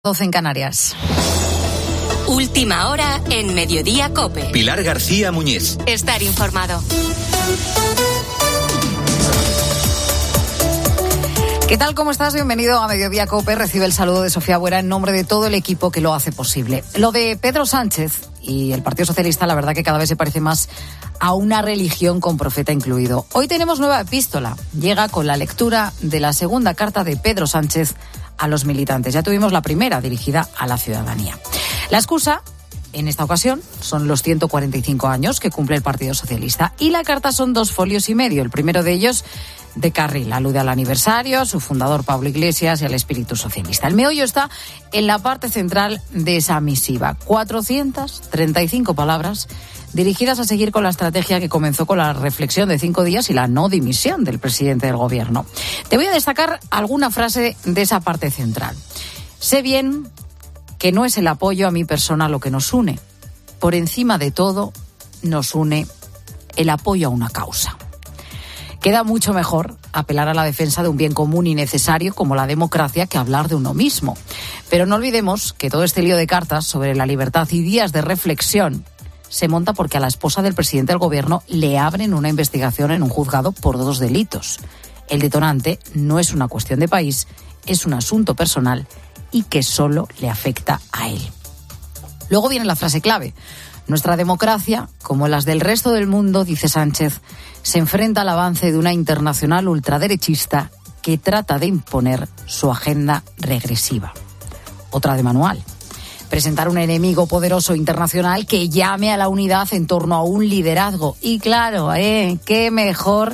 12 en Canarias. Última hora en Mediodía COPE. Pilar García Muñiz. Estar informado. ¿Qué tal? ¿Cómo estás? Bienvenido a Mediodía COPE. Recibe el saludo de Sofía Buera en nombre de todo el equipo que lo hace posible. Lo de Pedro Sánchez y el Partido Socialista, la verdad que cada vez se parece más a una religión con profeta incluido. Hoy tenemos nueva epístola. Llega con la lectura de la segunda carta de Pedro Sánchez a los militantes. Ya tuvimos la primera, dirigida a la ciudadanía. La excusa, en esta ocasión, son los 145 años que cumple el Partido Socialista. Y la carta son 2 folios y medio. El primero de ellos, de carril, alude al aniversario, a su fundador Pablo Iglesias y al espíritu socialista. El meollo está en la parte central de esa misiva. 435 palabras dirigidas a seguir con la estrategia que comenzó con la reflexión de 5 días y la no dimisión del presidente del gobierno. Te voy a destacar alguna frase de esa parte central. Sé bien que no es el apoyo a mi persona lo que nos une. Por encima de todo, nos une el apoyo a una causa. Queda mucho mejor apelar a la defensa de un bien común y necesario como la democracia que hablar de uno mismo. Pero no olvidemos que todo este lío de cartas sobre la libertad y días de reflexión se monta porque a la esposa del presidente del gobierno le abren una investigación en un juzgado por 2 delitos. El detonante no es una cuestión de país, es un asunto personal y que solo le afecta a él. Luego viene la frase clave. Nuestra democracia, como las del resto del mundo, dice Sánchez, se enfrenta al avance de una internacional ultraderechista que trata de imponer su agenda regresiva. Otra de manual. Presentar un enemigo poderoso internacional que llame a la unidad en torno a un liderazgo. Y claro, qué mejor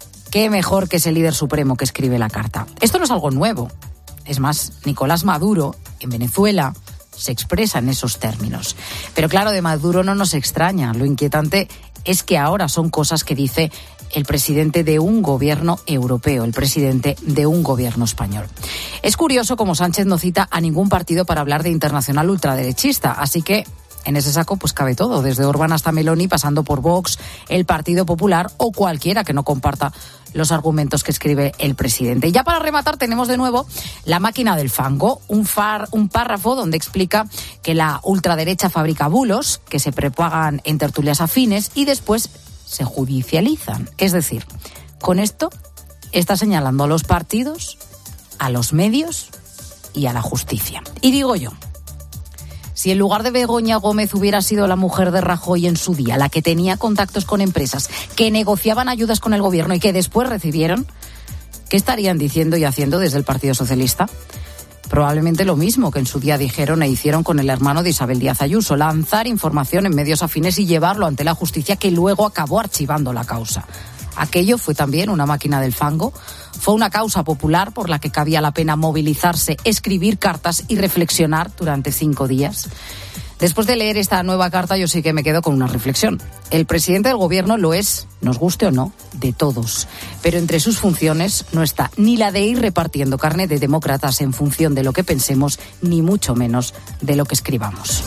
que ese líder supremo que escribe la carta. Esto no es algo nuevo. Es más, Nicolás Maduro, en Venezuela, se expresa en esos términos. Pero claro, de Maduro no nos extraña. Lo inquietante es que ahora son cosas que dice el presidente de un gobierno europeo, el presidente de un gobierno español. Es curioso como Sánchez no cita a ningún partido para hablar de internacional ultraderechista, así que en ese saco pues cabe todo, desde Orbán hasta Meloni, pasando por Vox, el Partido Popular o cualquiera que no comparta los argumentos que escribe el presidente. Y ya para rematar tenemos de nuevo la máquina del fango, un párrafo donde explica que la ultraderecha fabrica bulos que se propagan en tertulias afines y después se judicializan. Es decir, con esto está señalando a los partidos, a los medios y a la justicia. Y digo yo, si en lugar de Begoña Gómez hubiera sido la mujer de Rajoy en su día, la que tenía contactos con empresas, que negociaban ayudas con el gobierno y que después recibieron, ¿qué estarían diciendo y haciendo desde el Partido Socialista? Probablemente lo mismo que en su día dijeron e hicieron con el hermano de Isabel Díaz Ayuso, lanzar información en medios afines y llevarlo ante la justicia, que luego acabó archivando la causa. Aquello fue también una máquina del fango. Fue una causa popular por la que cabía la pena movilizarse, escribir cartas y reflexionar durante 5 días. Después de leer esta nueva carta, yo sí que me quedo con una reflexión. El presidente del gobierno lo es, nos guste o no, de todos. Pero entre sus funciones no está ni la de ir repartiendo carne de demócratas en función de lo que pensemos, ni mucho menos de lo que escribamos.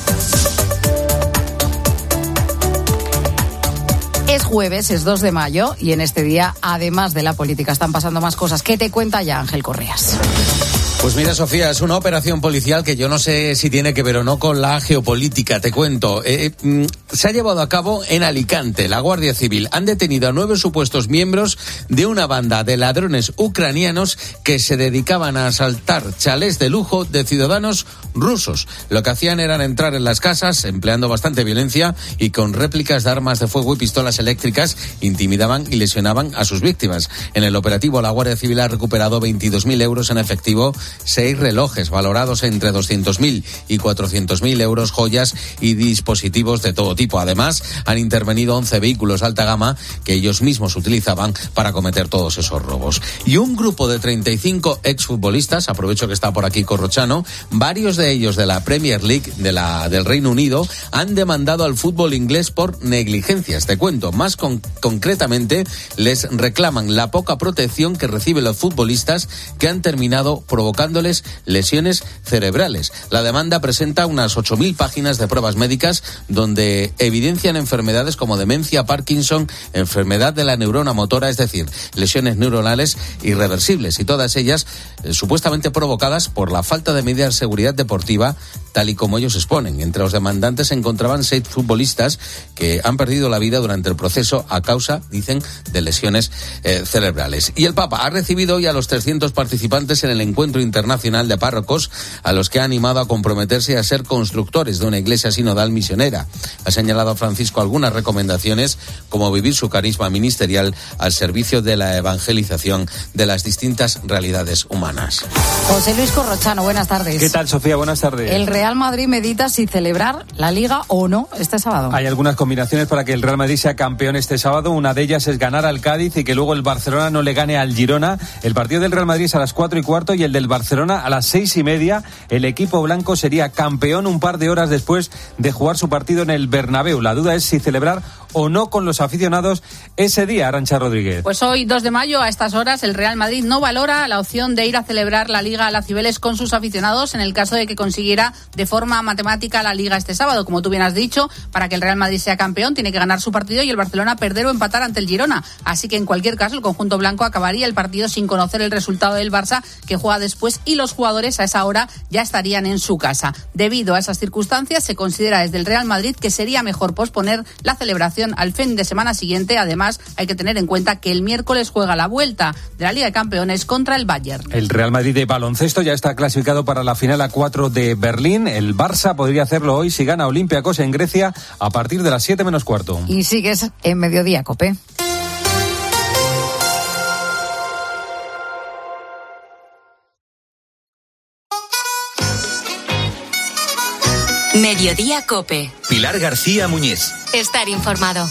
Es jueves, es 2 de mayo y en este día, además de la política, están pasando más cosas. ¿Qué te cuenta ya Ángel Correas? Pues mira, Sofía, es una operación policial que yo no sé si tiene que ver o no con la geopolítica, te cuento. Se ha llevado a cabo en Alicante. La Guardia Civil han detenido a 9 supuestos miembros de una banda de ladrones ucranianos que se dedicaban a asaltar chalés de lujo de ciudadanos rusos. Lo que hacían era entrar en las casas, empleando bastante violencia y con réplicas de armas de fuego y pistolas eléctricas, intimidaban y lesionaban a sus víctimas. En el operativo, la Guardia Civil ha recuperado 22.000 euros en efectivo, 6 relojes valorados entre 200.000 y 400.000 euros, joyas y dispositivos de todo tipo. Además, han intervenido 11 vehículos de alta gama que ellos mismos utilizaban para cometer todos esos robos. Y un grupo de 35 exfutbolistas, aprovecho que está por aquí Corrochano, varios de ellos de la Premier League del Reino Unido, han demandado al fútbol inglés por negligencias. Te cuento, más concretamente, les reclaman la poca protección que reciben los futbolistas que han terminado provocándoles lesiones cerebrales. La demanda presenta unas 8.000 páginas de pruebas médicas donde evidencian enfermedades como demencia, Parkinson, enfermedad de la neurona motora, es decir, lesiones neuronales irreversibles, y todas ellas supuestamente provocadas por la falta de medidas de seguridad deportiva, tal y como ellos exponen. Entre los demandantes se encontraban 6 futbolistas que han perdido la vida durante el proceso a causa, dicen, de lesiones cerebrales. Y el Papa ha recibido hoy a los 300 participantes en el encuentro internacional de párrocos, a los que ha animado a comprometerse a ser constructores de una iglesia sinodal misionera. Ha señalado a Francisco algunas recomendaciones, como vivir su carisma ministerial al servicio de la evangelización de las distintas realidades humanas. José Luis Corrochano, buenas tardes. ¿Qué tal, Sofía? Buenas tardes. El Real Madrid medita si celebrar la Liga o no este sábado. Hay algunas combinaciones para que el Real Madrid sea campeón este sábado. Una de ellas es ganar al Cádiz y que luego el Barcelona no le gane al Girona. El partido del Real Madrid es a las 4:15 y el del Barcelona a las 6:30. El equipo blanco sería campeón un par de horas después de jugar su partido en el Bernabéu. La duda es si celebrar o no con los aficionados ese día, Arantxa Rodríguez. Pues hoy, 2 de mayo, a estas horas, el Real Madrid no valora la opción de ir a celebrar la Liga a la Cibeles con sus aficionados en el caso de que consiguiera de forma matemática la Liga este sábado. Como tú bien has dicho, para que el Real Madrid sea campeón tiene que ganar su partido y el Barcelona perder o empatar ante el Girona. Así que en cualquier caso el conjunto blanco acabaría el partido sin conocer el resultado del Barça, que juega después, y los jugadores a esa hora ya estarían en su casa. Debido a esas circunstancias, se considera desde el Real Madrid que sería mejor posponer la celebración al fin de semana siguiente. Además, hay que tener en cuenta que el miércoles juega la vuelta de la Liga de Campeones contra el Bayern. El Real Madrid de baloncesto ya está clasificado para la final A4 de Berlín. El Barça podría hacerlo hoy si gana Olympiacos en Grecia a partir de las 7:15. Y sigues en Mediodía, COPE. Mediodía COPE. Pilar García Muñiz. Estar informado.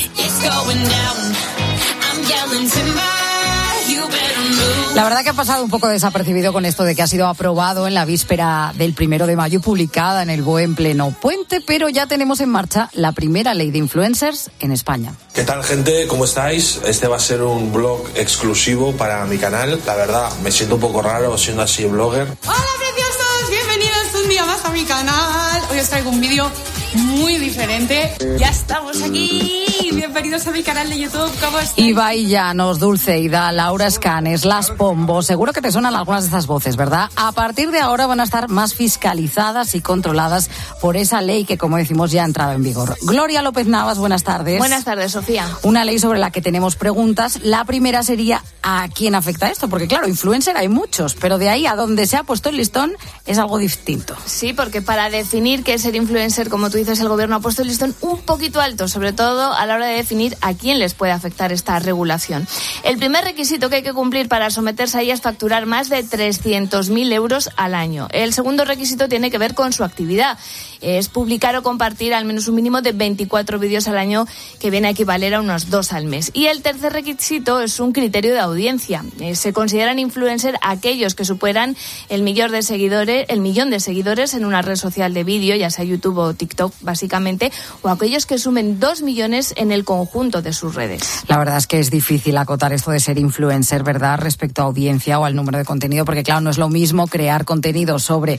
La verdad que ha pasado un poco desapercibido con esto de que ha sido aprobado en la víspera del 1 de mayo, publicada en el BOE en pleno puente, pero ya tenemos en marcha la primera ley de influencers en España. ¿Qué tal, gente? ¿Cómo estáis? Este va a ser un blog exclusivo para mi canal. La verdad, me siento un poco raro siendo así blogger. ¡Hola, preciosos! Bienvenidos un día más a mi canal. Hoy os traigo un vídeo muy diferente. Ya estamos aquí. Bienvenidos a mi canal de YouTube. ¿Cómo estáis? Ibai Llanos, Dulceida, Laura Escanes, Las Pombo. Seguro que te suenan algunas de estas voces, ¿verdad? A partir de ahora van a estar más fiscalizadas y controladas por esa ley que, como decimos, ya ha entrado en vigor. Gloria López Navas, buenas tardes. Buenas tardes, Sofía. Una ley sobre la que tenemos preguntas. La primera sería, ¿a quién afecta esto? Porque, claro, influencer hay muchos, pero de ahí a donde se ha puesto el listón es algo distinto. Sí, porque para definir qué es ser influencer, como tú dices, el gobierno ha puesto el listón un poquito alto, sobre todo a la hora de definir a quién les puede afectar esta regulación. El primer requisito que hay que cumplir para someterse a ella es facturar más de 300.000 euros al año. El segundo requisito tiene que ver con su actividad. Es publicar o compartir al menos un mínimo de 24 vídeos al año, que viene a equivaler a unos 2 al mes. Y el tercer requisito es un criterio de audiencia. Se consideran influencer aquellos que superan el millón de seguidores en una red social de vídeo, ya sea YouTube o TikTok, básicamente, o aquellos que sumen 2 millones en el conjunto de sus redes. La verdad es que es difícil acotar esto de ser influencer, ¿verdad?, respecto a audiencia o al número de contenido, porque claro, no es lo mismo crear contenido sobre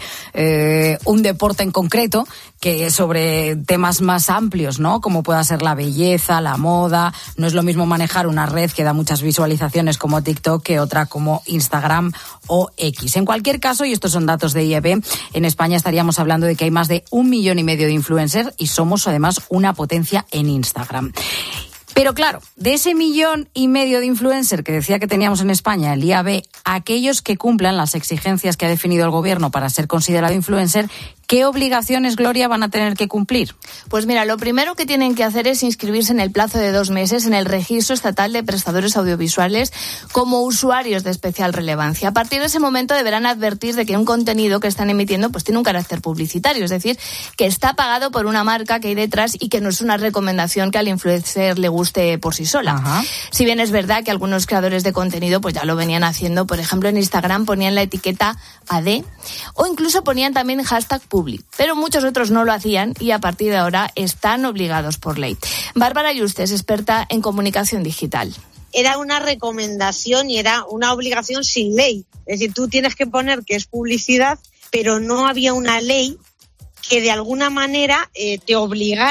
un deporte en concreto que sobre temas más amplios, ¿no?, como pueda ser la belleza, la moda. No es lo mismo manejar una red que da muchas visualizaciones como TikTok que otra como Instagram o X. En cualquier caso, y estos son datos de IEB, en España estaríamos hablando de que hay más de 1,5 millones de influencers y somos además una potencia en Instagram. Pero claro, de ese 1,5 millones de influencers que decía que teníamos en España, el IAB, aquellos que cumplan las exigencias que ha definido el gobierno para ser considerado influencer, ¿qué obligaciones, Gloria, van a tener que cumplir? Pues mira, lo primero que tienen que hacer es inscribirse en el plazo de 2 meses en el Registro Estatal de Prestadores Audiovisuales como usuarios de especial relevancia. A partir de ese momento deberán advertir de que un contenido que están emitiendo pues tiene un carácter publicitario, es decir, que está pagado por una marca que hay detrás y que no es una recomendación que al influencer le guste por sí sola. Ajá. Si bien es verdad que algunos creadores de contenido pues ya lo venían haciendo, por ejemplo en Instagram ponían la etiqueta AD o incluso ponían también hashtag public, pero muchos otros no lo hacían y a partir de ahora están obligados por ley. Bárbara Yuste es experta en comunicación digital. Era una recomendación y era una obligación sin ley. Es decir, tú tienes que poner que es publicidad, pero no había una ley que de alguna manera te obligara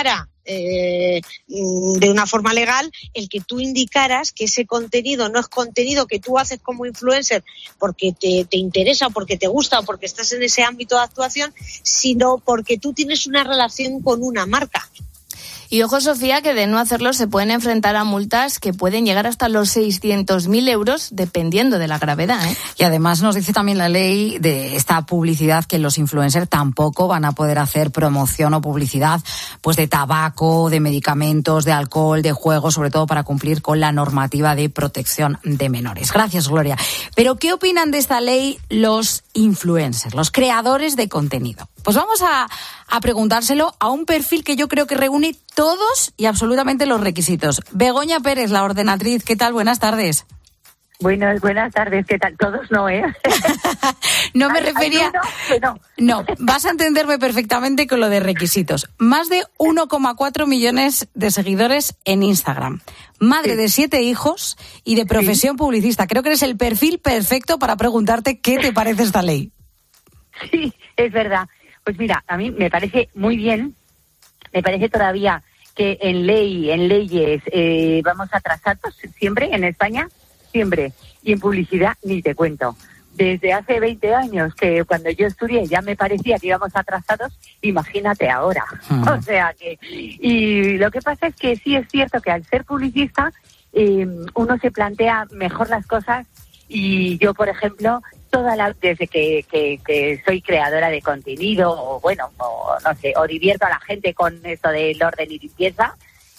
de una forma legal el que tú indicaras que ese contenido no es contenido que tú haces como influencer porque te interesa o porque te gusta o porque estás en ese ámbito de actuación, sino porque tú tienes una relación con una marca. Y ojo, Sofía, que de no hacerlo se pueden enfrentar a multas que pueden llegar hasta los 600.000 euros, dependiendo de la gravedad, ¿eh? Y además nos dice también la ley de esta publicidad que los influencers tampoco van a poder hacer promoción o publicidad pues de tabaco, de medicamentos, de alcohol, de juegos, sobre todo para cumplir con la normativa de protección de menores. Gracias, Gloria. Pero, ¿qué opinan de esta ley los influencers, los creadores de contenido? Pues vamos a preguntárselo a un perfil que yo creo que reúne todos y absolutamente los requisitos. Begoña Pérez, la ordenatriz, ¿qué tal? Buenas tardes. Buenas tardes, ¿qué tal? Todos no, ¿eh? No me refería... No, vas a entenderme perfectamente con lo de requisitos. Más de 1,4 millones de seguidores en Instagram. Madre de 7 hijos y de profesión publicista. Creo que eres el perfil perfecto para preguntarte qué te parece esta ley. Sí, es verdad. Pues mira, a mí me parece muy bien, me parece todavía que en leyes vamos atrasados siempre en España, siempre, y en publicidad ni te cuento. Desde hace 20 años que cuando yo estudié ya me parecía que íbamos atrasados, imagínate ahora. O sea que, y lo que pasa es que sí es cierto que al ser publicista uno se plantea mejor las cosas y yo, por ejemplo, desde que soy creadora de contenido o no sé, o divierto a la gente con esto del orden y limpieza,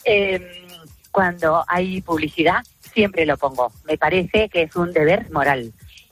cuando hay publicidad siempre lo pongo. Me parece que es un deber moral,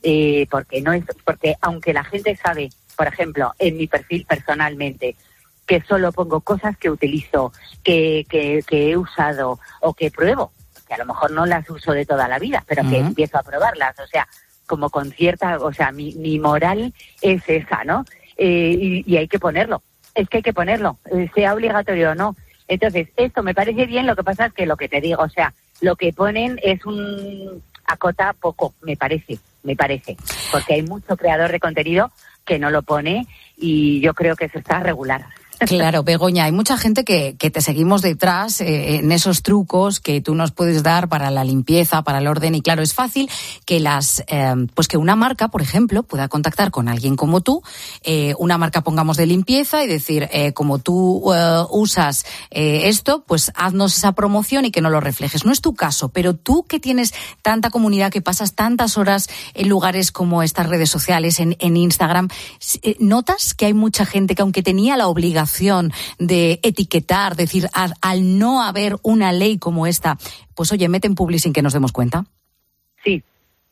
porque aunque la gente sabe, por ejemplo, en mi perfil personalmente, que solo pongo cosas que utilizo, que he usado o que pruebo, que a lo mejor no las uso de toda la vida, pero que empiezo a probarlas, o sea, como con cierta, o sea, mi moral es esa, ¿no? Y hay que ponerlo, es que hay que ponerlo, sea obligatorio o no. Entonces, esto me parece bien, lo que pasa es que lo que te digo, o sea, lo que ponen es acota poco, me parece, porque hay mucho creador de contenido que no lo pone y yo creo que eso está regular. Claro, Begoña, hay mucha gente que te seguimos detrás en esos trucos que tú nos puedes dar para la limpieza, para el orden. Y claro, es fácil que que una marca, por ejemplo, pueda contactar con alguien como tú, una marca, pongamos, de limpieza y decir, como tú usas esto, pues haznos esa promoción y que no lo reflejes. No es tu caso, pero tú que tienes tanta comunidad, que pasas tantas horas en lugares como estas redes sociales, en Instagram, ¿notas que hay mucha gente que, aunque tenía la obligación de etiquetar, decir, al no haber una ley como esta, pues oye, meten publi sin que nos demos cuenta? Sí,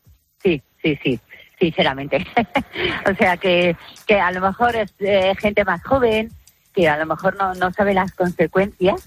sinceramente. O sea, que a lo mejor es gente más joven, que a lo mejor no sabe las consecuencias,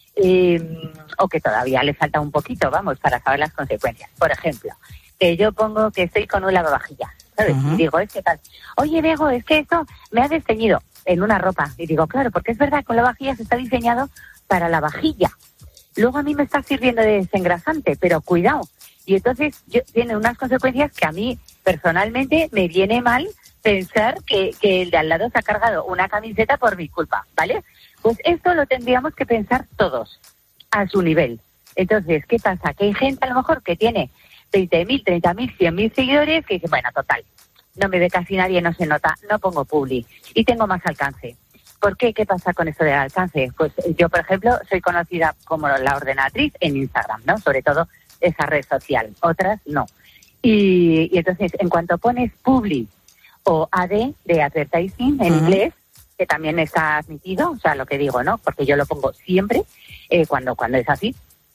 o que todavía le falta un poquito, para saber las consecuencias. Por ejemplo, que yo pongo que estoy con un lavavajillas, ¿sabes? Y digo, es que tal, oye, Bego, es que esto me ha desteñido en una ropa. Y digo, claro, porque es verdad que un lavavajillas está diseñado para la vajilla. Luego a mí me está sirviendo de desengrasante, pero cuidado. Y entonces tiene unas consecuencias que a mí personalmente me viene mal pensar que el de al lado se ha cargado una camiseta por mi culpa, ¿vale? Pues esto lo tendríamos que pensar todos a su nivel. Entonces, ¿qué pasa? Que hay gente a lo mejor que tiene 20.000, 30.000, 100.000 seguidores que dice, bueno, total, no me ve casi nadie, no se nota, no pongo publi y tengo más alcance. ¿Por qué? ¿Qué pasa con eso del alcance? Pues yo, por ejemplo, soy conocida como la ordenatriz en Instagram, ¿no? Sobre todo esa red social, otras no. Y entonces, en cuanto pones publi o AD de advertising en inglés, que también está admitido, o sea, lo que digo, ¿no? Porque yo lo pongo siempre cuando es así,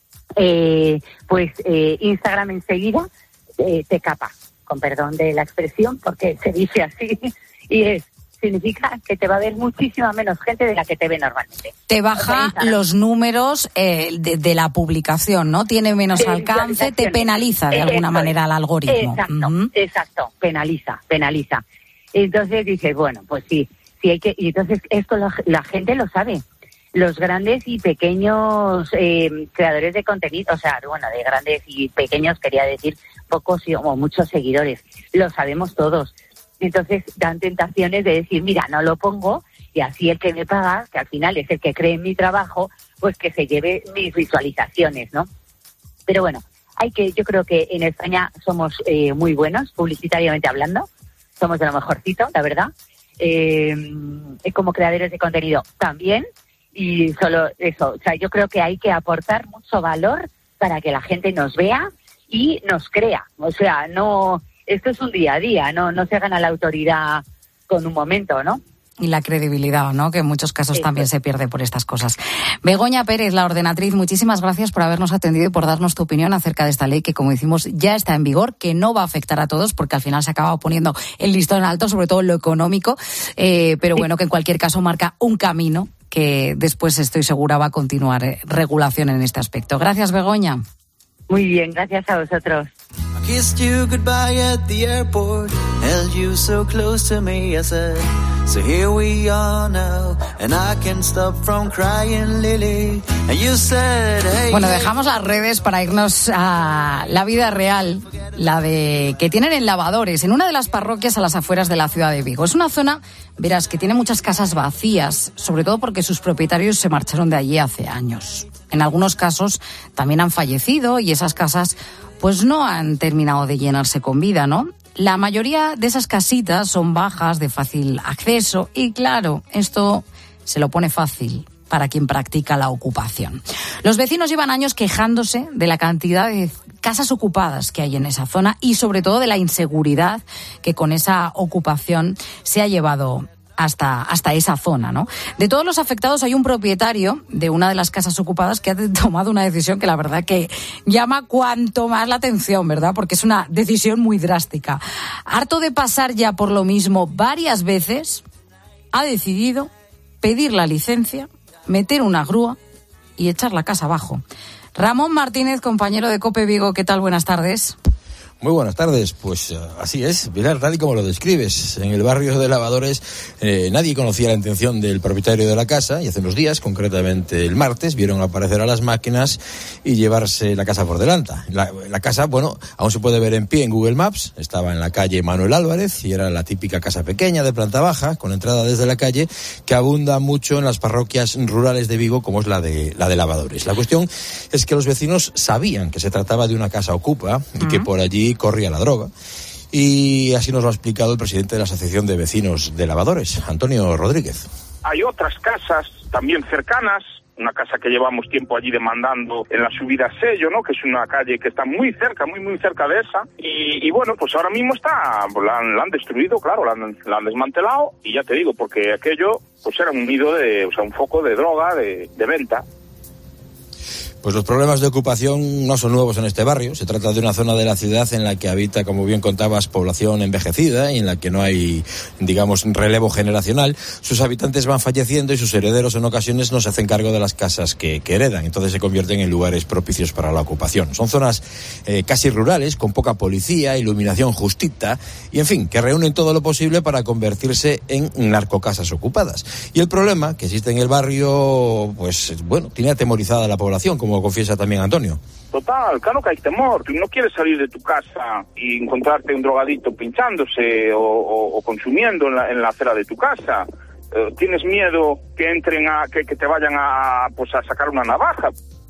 pues Instagram enseguida te capa, con perdón de la expresión, porque se dice así, y significa que te va a ver muchísima menos gente de la que te ve normalmente. Te baja los números de la publicación, ¿no? Tiene menos alcance, te penaliza de alguna manera el algoritmo. Exacto, penaliza. Entonces dices, bueno, pues sí hay que... Y entonces esto la gente lo sabe. Los grandes y pequeños creadores de contenido, o sea, bueno, de grandes y pequeños, quería decir, pocos o muchos seguidores, lo sabemos todos. Entonces dan tentaciones de decir, mira, no lo pongo y así el que me paga, que al final es el que cree en mi trabajo, pues que se lleve mis visualizaciones, ¿no? Pero bueno, yo creo que en España somos muy buenos, publicitariamente hablando, somos de lo mejorcito, la verdad, como creadores de contenido también, y solo eso, o sea, yo creo que hay que aportar mucho valor para que la gente nos vea y nos crea, o sea, no, esto es un día a día, no se gana la autoridad con un momento, ¿no? Y la credibilidad, ¿no? Que en muchos casos también se pierde por estas cosas. Begoña Pérez, la ordenatriz, muchísimas gracias por habernos atendido y por darnos tu opinión acerca de esta ley que, como decimos, ya está en vigor, que no va a afectar a todos porque al final se acaba poniendo el listón alto, sobre todo en lo económico, pero bueno, que en cualquier caso marca un camino que después estoy segura va a continuar regulación en este aspecto. Gracias, Begoña. Muy bien, gracias a vosotros. I kissed you goodbye at the airport, held you so close to me, I said, so here we are now, and I can't stop from crying, Lily, and you said, hey. Bueno, dejamos las redes para irnos a la vida real, la de que tienen en Lavadores, en una de las parroquias a las afueras de la ciudad de Vigo. Es una zona, verás, que tiene muchas casas vacías, sobre todo porque sus propietarios se marcharon de allí hace años. En algunos casos también han fallecido y esas casas pues no han terminado de llenarse con vida, ¿no? La mayoría de esas casitas son bajas, de fácil acceso y claro, esto se lo pone fácil para quien practica la ocupación. Los vecinos llevan años quejándose de la cantidad de casas ocupadas que hay en esa zona y sobre todo de la inseguridad que con esa ocupación se ha llevado hasta esa zona, ¿no? De todos los afectados hay un propietario de una de las casas ocupadas que ha tomado una decisión que la verdad que llama cuanto más la atención, ¿verdad? Porque es una decisión muy drástica. Harto de pasar ya por lo mismo varias veces, ha decidido pedir la licencia, meter una grúa y echar la casa abajo. Ramón Martínez, compañero de COPE Vigo, ¿qué tal? Buenas tardes. Muy buenas tardes, pues así es, Pilar, tal y como lo describes. En el barrio de Lavadores nadie conocía la intención del propietario de la casa y hace unos días, concretamente el martes, vieron aparecer a las máquinas y llevarse la casa por delante. La casa, bueno, aún se puede ver en pie en Google Maps, estaba en la calle Manuel Álvarez y era la típica casa pequeña de planta baja, con entrada desde la calle, que abunda mucho en las parroquias rurales de Vigo, como es la de Lavadores. La cuestión es que los vecinos sabían que se trataba de una casa ocupa y que por allí corría la droga, y así nos lo ha explicado el presidente de la Asociación de Vecinos de Lavadores, Antonio Rodríguez. Hay otras casas también cercanas, una casa que llevamos tiempo allí demandando en la subida a Sello, ¿no? Que es una calle que está muy cerca, muy cerca de esa, y bueno, pues ahora mismo la han destruido, claro, la han desmantelado, y ya te digo, porque aquello pues era un nido un foco de droga, de venta. Pues los problemas de ocupación no son nuevos en este barrio. Se trata de una zona de la ciudad en la que habita, como bien contabas, población envejecida y en la que no hay, digamos, relevo generacional. Sus habitantes van falleciendo y sus herederos en ocasiones no se hacen cargo de las casas que heredan. Entonces se convierten en lugares propicios para la ocupación. Son zonas casi rurales, con poca policía, iluminación justita y, en fin, que reúnen todo lo posible para convertirse en narcocasas ocupadas. Y el problema que existe en el barrio, pues, bueno, tiene atemorizada a la población, como confiesa también Antonio. Total, claro que hay temor. Tú no quieres salir de tu casa y encontrarte un drogadicto pinchándose o consumiendo en la acera de tu casa. Tienes miedo que entren que te vayan a sacar una navaja.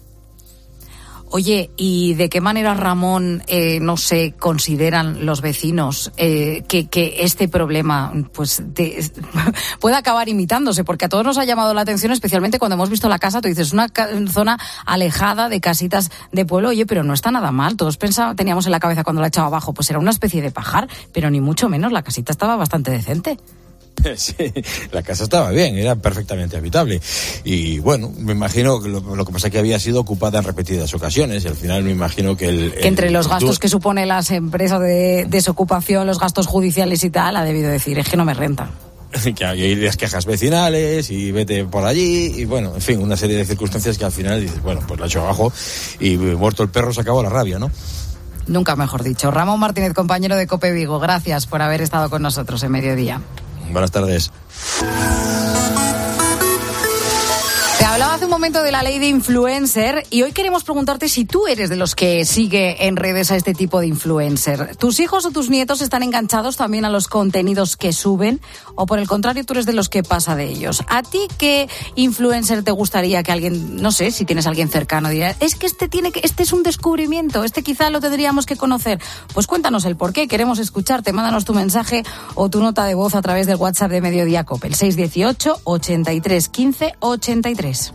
Oye, ¿y de qué manera, Ramón, no sé, consideran los vecinos que este problema pues pueda acabar imitándose? Porque a todos nos ha llamado la atención, especialmente cuando hemos visto la casa, tú dices, una zona alejada de casitas de pueblo, oye, pero no está nada mal. Todos teníamos en la cabeza cuando la echaba abajo, pues era una especie de pajar, pero ni mucho menos, la casita estaba bastante decente. Sí, la casa estaba bien, era perfectamente habitable. Y bueno, me imagino que lo que pasa es que había sido ocupada en repetidas ocasiones y al final me imagino que entre los gastos que supone las empresas de desocupación, los gastos judiciales y tal, ha debido decir, es que no me renta. Que hay las quejas vecinales y vete por allí y bueno, en fin, una serie de circunstancias que al final dices, bueno, pues la echo abajo y muerto el perro se acabó la rabia, ¿no? Nunca mejor dicho. Ramón Martínez, compañero de COPE Vigo, gracias por haber estado con nosotros en Mediodía. Buenas tardes. Te hablaba hace un momento momento de la ley de influencer y hoy queremos preguntarte si tú eres de los que sigue en redes a este tipo de influencer. ¿Tus hijos o tus nietos están enganchados también a los contenidos que suben o por el contrario tú eres de los que pasa de ellos? ¿A ti qué influencer te gustaría que alguien, no sé, si tienes a alguien cercano, diría, es que este es un descubrimiento, este quizá lo tendríamos que conocer? Pues cuéntanos el por qué, queremos escucharte, mándanos tu mensaje o tu nota de voz a través del WhatsApp de Mediodía COPE, el 618 83 15 83.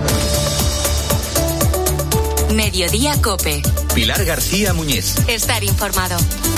Mediodía COPE. Pilar García Muñiz. Estar informado.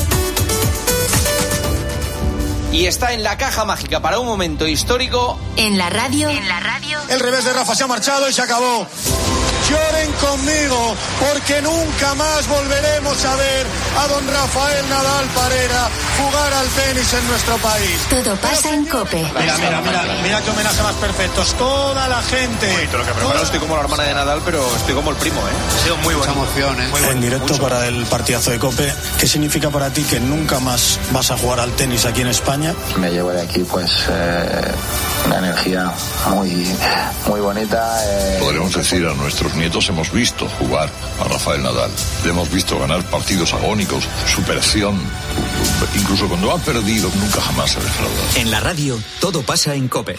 Y está en la caja mágica para un momento histórico. En la radio. El revés de Rafa se ha marchado y se acabó. Lloren conmigo, porque nunca más volveremos a ver a don Rafael Nadal Parera jugar al tenis en nuestro país. Todo pasa en COPE. Mira qué homenaje más perfectos. Toda la gente. Bonito lo que preparo. Estoy como la hermana de Nadal, pero estoy como el primo, ¿eh? Ha sido muy bonito. Mucha emoción, ¿eh? Muy en directo mucho. Para el partidazo de COPE. ¿Qué significa para ti que nunca más vas a jugar al tenis aquí en España? Me llevo de aquí, pues, una energía muy bonita. Podremos decir a nuestros nietos, hemos visto jugar a Rafael Nadal, le hemos visto ganar partidos agónicos, superación, incluso cuando ha perdido, nunca jamás se defrauda. En la radio, todo pasa en COPE.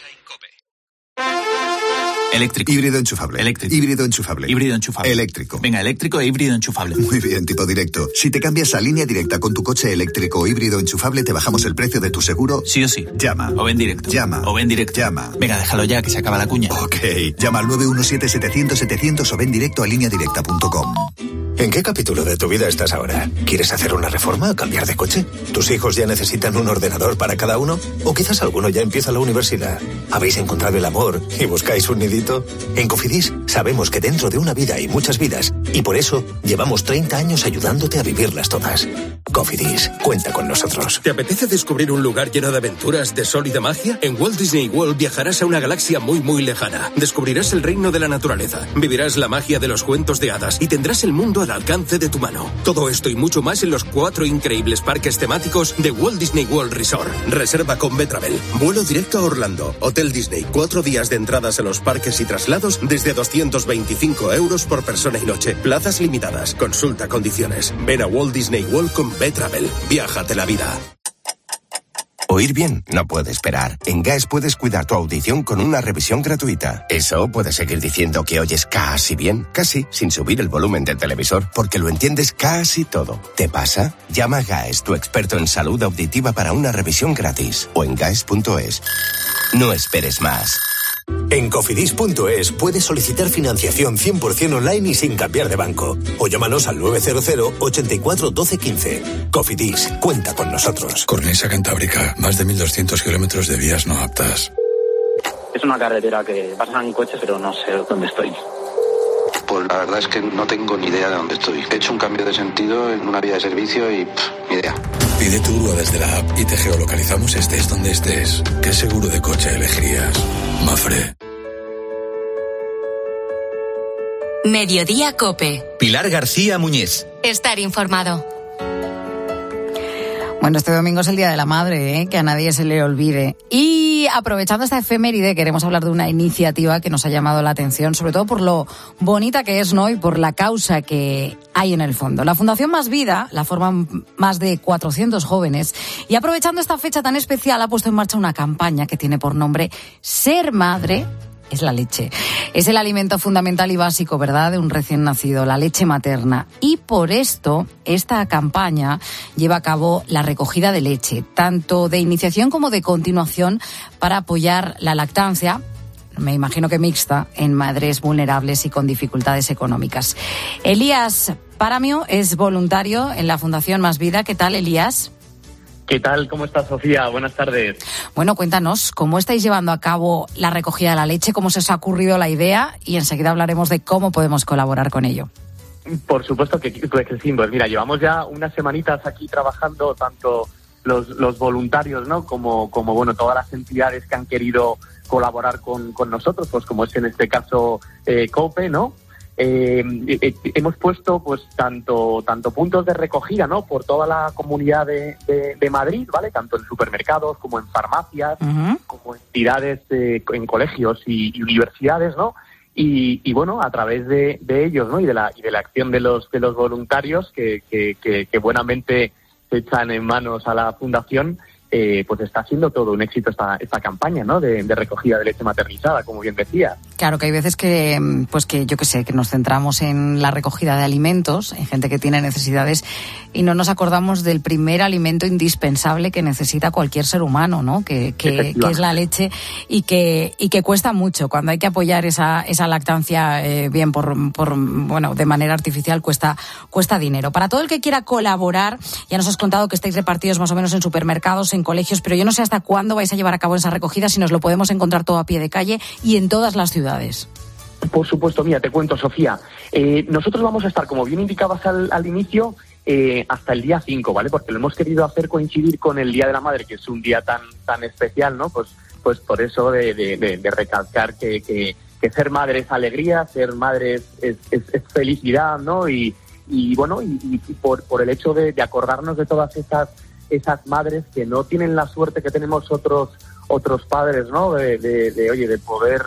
Eléctrico. Híbrido enchufable. Eléctrico. Híbrido enchufable. Híbrido enchufable. Eléctrico. Venga, eléctrico e híbrido enchufable. Muy bien, tipo directo. Si te cambias a Línea Directa con tu coche eléctrico o híbrido enchufable, te bajamos el precio de tu seguro. Sí o sí. Llama. O ven directo. Llama. O ven directo. Llama. Venga, déjalo ya, que se acaba la cuña. Ok. Llama al 917-700-700 o ven directo a lineadirecta.com. ¿En qué capítulo de tu vida estás ahora? ¿Quieres hacer una reforma o cambiar de coche? ¿Tus hijos ya necesitan un ordenador para cada uno? ¿O quizás alguno ya empieza la universidad? ¿Habéis encontrado el amor y buscáis un nidito? En Cofidis sabemos que dentro de una vida hay muchas vidas y por eso llevamos 30 años ayudándote a vivirlas todas. Cofidis, cuenta con nosotros. ¿Te apetece descubrir un lugar lleno de aventuras, de sol y de magia? En Walt Disney World viajarás a una galaxia muy lejana. Descubrirás el reino de la naturaleza, vivirás la magia de los cuentos de hadas y tendrás el mundo al alcance de tu mano. Todo esto y mucho más en los 4 increíbles parques temáticos de Walt Disney World Resort. Reserva con Betravel. Vuelo directo a Orlando. Hotel Disney. 4 días de entradas a los parques y traslados desde 225 euros por persona y noche. Plazas limitadas. Consulta condiciones. Ven a Walt Disney World con Betravel. Viájate la vida. Oír bien no puede esperar. En GAES puedes cuidar tu audición con una revisión gratuita. Eso puedes seguir diciendo que oyes casi bien, casi sin subir el volumen del televisor, porque lo entiendes casi todo. ¿Te pasa? Llama a GAES, tu experto en salud auditiva, para una revisión gratis. O en gaes.es. No esperes más. En Cofidis.es puedes solicitar financiación 100% online y sin cambiar de banco. O llámanos al 900 84 12 15. Cofidis, cuenta con nosotros. Cornisa Cantábrica, más de 1.200 kilómetros de vías no aptas. Es una carretera que pasan coches, pero no sé dónde estoy. Pues la verdad es que no tengo ni idea de dónde estoy. He hecho un cambio de sentido en una vía de servicio y ni idea. Pide tu grúa desde la app y te geolocalizamos estés donde estés. ¿Qué seguro de coche elegirías? Mafre. Mediodía COPE. Pilar García Muñiz. Estar informado. Bueno, este domingo es el Día de la Madre, que a nadie se le olvide. Y aprovechando esta efeméride, queremos hablar de una iniciativa que nos ha llamado la atención, sobre todo por lo bonita que es, ¿no? Y por la causa que hay en el fondo. La Fundación Más Vida la forman más de 400 jóvenes y aprovechando esta fecha tan especial ha puesto en marcha una campaña que tiene por nombre Ser Madre es la leche. Es el alimento fundamental y básico, ¿verdad?, de un recién nacido, la leche materna. Y por esto, esta campaña lleva a cabo la recogida de leche, tanto de iniciación como de continuación, para apoyar la lactancia, me imagino que mixta, en madres vulnerables y con dificultades económicas. Elías Paramio es voluntario en la Fundación Más Vida. ¿Qué tal, Elías? ¿Qué tal? ¿Cómo estás, Sofía? Buenas tardes. Bueno, cuéntanos, ¿cómo estáis llevando a cabo la recogida de la leche? ¿Cómo se os ha ocurrido la idea? Y enseguida hablaremos de cómo podemos colaborar con ello. Por supuesto que sí. Pues mira, llevamos ya unas semanitas aquí trabajando, tanto los voluntarios, ¿no? como bueno, todas las entidades que han querido colaborar con nosotros, pues como es en este caso COPE, ¿no? Hemos puesto pues tanto puntos de recogida, ¿no?, por toda la comunidad de Madrid, ¿vale?, tanto en supermercados como en farmacias, como entidades en colegios y universidades, ¿no?, Y bueno, a través de ellos, ¿no? y de la acción de los voluntarios que buenamente se echan en manos a la fundación, pues está siendo todo un éxito esta campaña, ¿no? de recogida de leche maternizada, como bien decía. Claro, que hay veces que yo qué sé, que nos centramos en la recogida de alimentos, en gente que tiene necesidades, y no nos acordamos del primer alimento indispensable que necesita cualquier ser humano, ¿no? Que es la leche, y que cuesta mucho. Cuando hay que apoyar esa lactancia bien de manera artificial, cuesta dinero. Para todo el que quiera colaborar, ya nos has contado que estáis repartidos más o menos en supermercados, en colegios, pero yo no sé hasta cuándo vais a llevar a cabo esa recogida, si nos lo podemos encontrar todo a pie de calle y en todas las ciudades. Por supuesto, mira, te cuento, Sofía. Nosotros vamos a estar, como bien indicabas al inicio, hasta el día 5, ¿vale? Porque lo hemos querido hacer coincidir con el Día de la Madre, que es un día tan especial, ¿no? Pues por eso de recalcar que ser madre es alegría, ser madre es felicidad, ¿no? Y por el hecho de acordarnos de todas esas madres que no tienen la suerte que tenemos otros padres, ¿no? De poder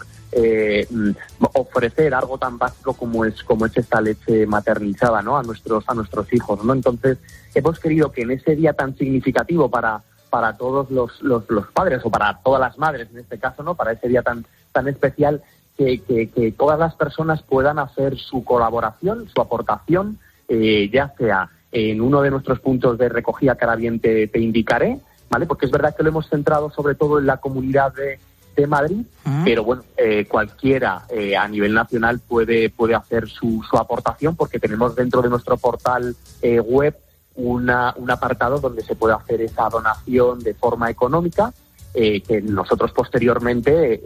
ofrecer algo tan básico como es esta leche maternizada, ¿no? a nuestros hijos, ¿no? Entonces hemos querido que en ese día tan significativo para todos los padres, o para todas las madres en este caso, ¿no? Para ese día tan especial, que todas las personas puedan hacer su colaboración, su aportación, ya sea en uno de nuestros puntos de recogida, que ahora bien te indicaré, ¿vale? Porque es verdad que lo hemos centrado sobre todo en la comunidad de Madrid, pero bueno, cualquiera a nivel nacional puede hacer su aportación, porque tenemos dentro de nuestro portal web un apartado donde se puede hacer esa donación de forma económica, que nosotros posteriormente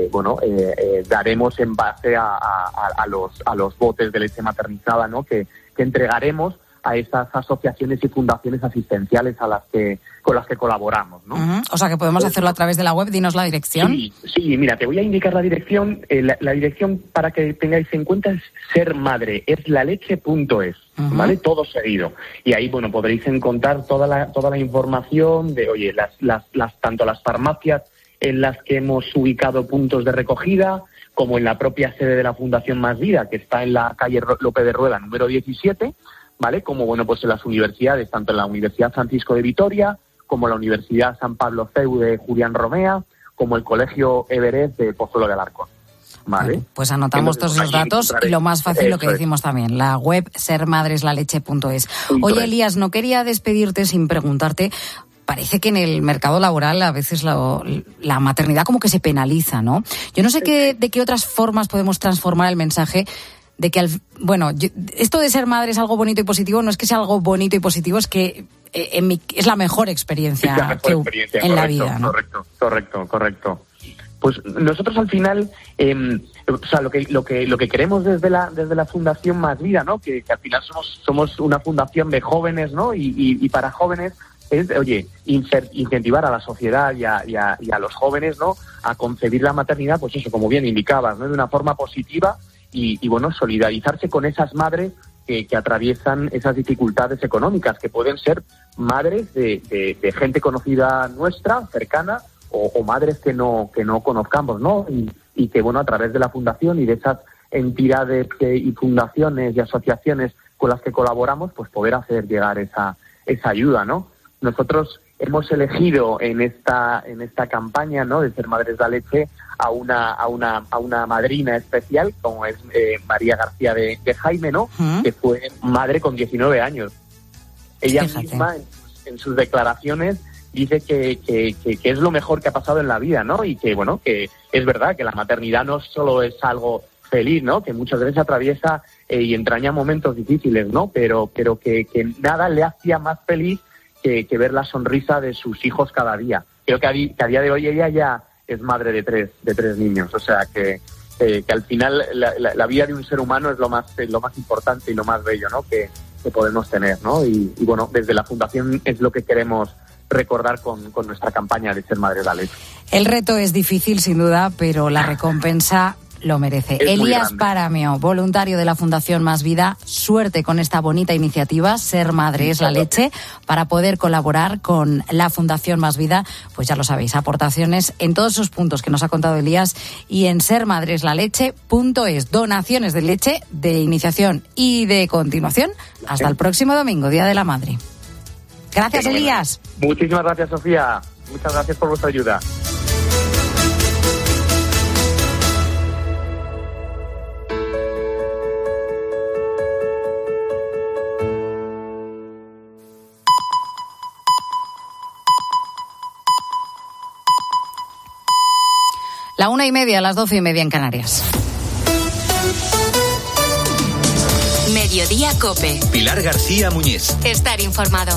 daremos en base a los botes de leche maternizada, ¿no? que entregaremos a esas asociaciones y fundaciones asistenciales con las que colaboramos, ¿no? Uh-huh. O sea, que podemos hacerlo a través de la web. Dinos la dirección. Sí, mira, te voy a indicar la dirección. La dirección, para que tengáis en cuenta, es sermadreeslaleche.es, uh-huh. ¿vale? Todo seguido. Y ahí, bueno, podréis encontrar toda la información de, oye, tanto las farmacias en las que hemos ubicado puntos de recogida, como en la propia sede de la Fundación Más Vida, que está en la calle Lope de Rueda, número 17, ¿vale? Como, bueno, pues en las universidades, tanto en la Universidad Francisco de Vitoria, como la Universidad San Pablo CEU de Julián Romea, como el Colegio Everest de Pozuelo de Alarcón, ¿vale? Pues anotamos todos esos datos, y lo más fácil, lo que decimos también, la web sermadreslaleche.es. Oye, Elías, no quería despedirte sin preguntarte. Parece que en el mercado laboral a veces la maternidad como que se penaliza, ¿no? Yo no sé de qué otras formas podemos transformar el mensaje de que, esto de ser madre es algo bonito y positivo. No es que sea algo bonito y positivo, es que es la mejor experiencia en la vida, ¿no? Correcto. Pues nosotros al final, lo que queremos desde la Fundación Más Vida, ¿no? Que al final somos una fundación de jóvenes, ¿no? Y para jóvenes es, oye, incentivar a la sociedad y a los jóvenes, ¿no? A concebir la maternidad, pues eso, como bien indicabas, ¿no? De una forma positiva y bueno, solidarizarse con esas madres que atraviesan esas dificultades económicas, que pueden ser madres de gente conocida nuestra, cercana, o madres que no conozcamos, ¿no? Y que, bueno, a través de la fundación y de esas entidades y fundaciones y asociaciones con las que colaboramos, pues poder hacer llegar esa ayuda, ¿no? Nosotros hemos elegido en esta campaña, ¿no? De Ser Madres da Leche a una madrina especial, como es María García de Jaime, ¿no? Uh-huh. Que fue madre con 19 años. Ella misma, en sus declaraciones, dice que es lo mejor que ha pasado en la vida, ¿no? Y que, bueno, que es verdad que la maternidad no solo es algo feliz, ¿no? Que muchas veces atraviesa y entraña momentos difíciles, ¿no? Pero que nada le hacía más feliz que ver la sonrisa de sus hijos cada día. Creo que a día de hoy ella ya es madre de tres niños. O sea que al final la vida de un ser humano es lo más importante y lo más bello, ¿no? que podemos tener, ¿no? Y bueno, desde la Fundación es lo que queremos recordar con nuestra campaña de Ser Madre da Leche. El reto es difícil, sin duda, pero la recompensa lo merece. Es muy Elías grande. Paramio, voluntario de la Fundación Más Vida, suerte con esta bonita iniciativa, Ser Madre es la leche, para poder colaborar con la Fundación Más Vida. Pues ya lo sabéis, aportaciones en todos esos puntos que nos ha contado Elías y en sermadreslaleche.es. Donaciones de leche, de iniciación y de continuación, hasta el próximo domingo, Día de la Madre. Gracias, Elías. Muchísimas gracias, Sofía. Muchas gracias por vuestra ayuda. La 1:30, las 12:30 en Canarias. Mediodía COPE. Pilar García Muñiz. Estar informado.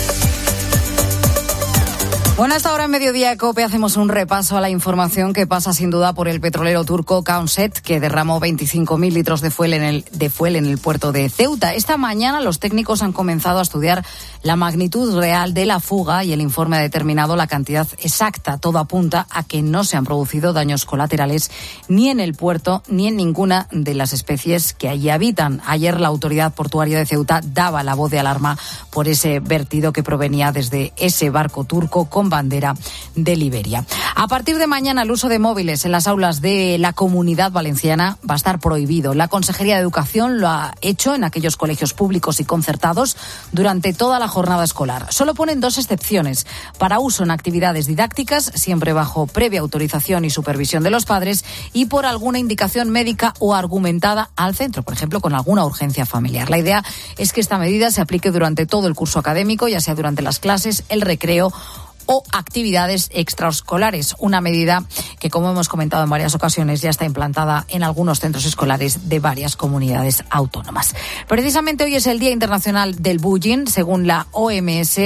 Bueno, hasta ahora en Mediodía COPE hacemos un repaso a la información que pasa sin duda por el petrolero turco Kawset, que derramó 25.000 litros de fuel en el puerto de Ceuta. Esta mañana los técnicos han comenzado a estudiar la magnitud real de la fuga y el informe ha determinado la cantidad exacta. Todo apunta a que no se han producido daños colaterales ni en el puerto ni en ninguna de las especies que allí habitan. Ayer la autoridad portuaria de Ceuta daba la voz de alarma por ese vertido que provenía desde ese barco turco con bandera de Liberia. A partir de mañana el uso de móviles en las aulas de la Comunidad Valenciana va a estar prohibido. La Consejería de Educación lo ha hecho en aquellos colegios públicos y concertados durante toda la jornada escolar. Solo ponen 2 excepciones: para uso en actividades didácticas, siempre bajo previa autorización y supervisión de los padres, y por alguna indicación médica o argumentada al centro, por ejemplo, con alguna urgencia familiar. La idea es que esta medida se aplique durante todo el curso académico, ya sea durante las clases, el recreo o actividades extraescolares. Una medida que, como hemos comentado en varias ocasiones, ya está implantada en algunos centros escolares de varias comunidades autónomas. Precisamente hoy es el Día Internacional del Bullying. Según la OMS,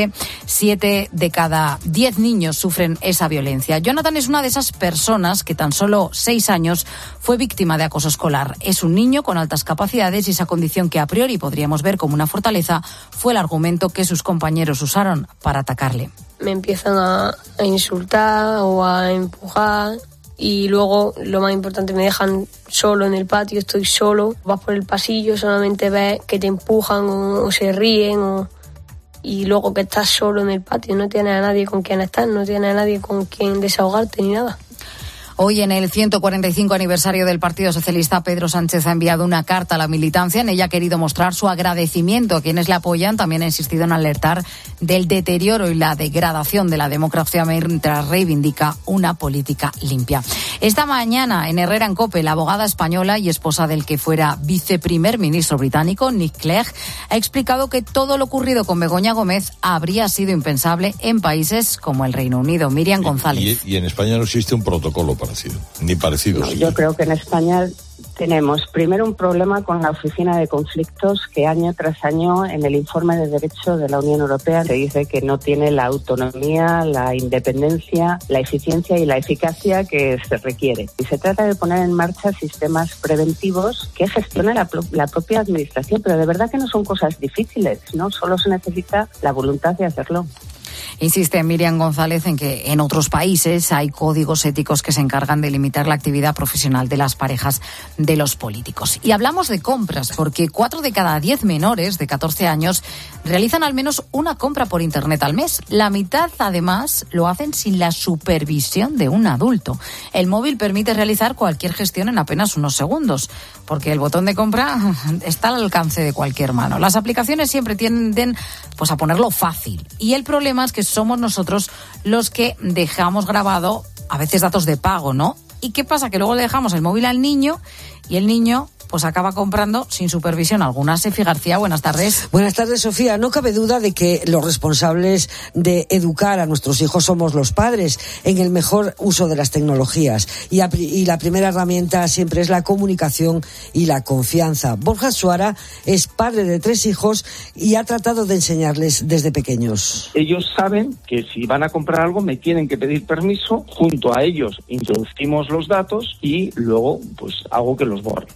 7 de cada 10 niños sufren esa violencia. Jonathan es una de esas personas que tan solo 6 años fue víctima de acoso escolar. Es un niño con altas capacidades y esa condición que a priori podríamos ver como una fortaleza fue el argumento que sus compañeros usaron para atacarle. Me empiezan a insultar o a empujar y luego, lo más importante, me dejan solo en el patio, estoy solo. Vas por el pasillo, solamente ves que te empujan o se ríen y luego que estás solo en el patio, no tienes a nadie con quien estar, no tienes a nadie con quien desahogarte ni nada. Hoy, en el 145 aniversario del Partido Socialista, Pedro Sánchez ha enviado una carta a la militancia. En ella ha querido mostrar su agradecimiento a quienes le apoyan. También ha insistido en alertar del deterioro y la degradación de la democracia mientras reivindica una política limpia. Esta mañana, en Herrera en COPE, la abogada española y esposa del que fuera viceprimer ministro británico, Nick Clegg, ha explicado que todo lo ocurrido con Begoña Gómez habría sido impensable en países como el Reino Unido. Miriam González. Y en España no existe un protocolo ni parecido. No, yo creo que en España tenemos primero un problema con la Oficina de Conflictos, que año tras año en el informe de Derecho de la Unión Europea se dice que no tiene la autonomía, la independencia, la eficiencia y la eficacia que se requiere. Y se trata de poner en marcha sistemas preventivos que gestione la propia administración, pero de verdad que no son cosas difíciles, ¿no? Solo se necesita la voluntad de hacerlo. Insiste Miriam González en que en otros países hay códigos éticos que se encargan de limitar la actividad profesional de las parejas de los políticos. Y hablamos de compras, porque 4 de cada 10 menores de 14 años realizan al menos una compra por Internet al mes. La mitad, además, lo hacen sin la supervisión de un adulto. El móvil permite realizar cualquier gestión en apenas unos segundos, porque el botón de compra está al alcance de cualquier mano. Las aplicaciones siempre tienden a ponerlo fácil. Y el problema es que somos nosotros los que dejamos grabado a veces datos de pago, ¿no? ¿Y qué pasa? Que luego le dejamos el móvil al niño y el niño pues acaba comprando sin supervisión alguna. Sefi García, buenas tardes. Buenas tardes, Sofía. No cabe duda de que los responsables de educar a nuestros hijos somos los padres en el mejor uso de las tecnologías. Y la primera herramienta siempre es la comunicación y la confianza. Borja Suara es padre de 3 hijos y ha tratado de enseñarles desde pequeños. Ellos saben que si van a comprar algo me tienen que pedir permiso. Junto a ellos introducimos los datos y luego pues hago que los borre. No le doy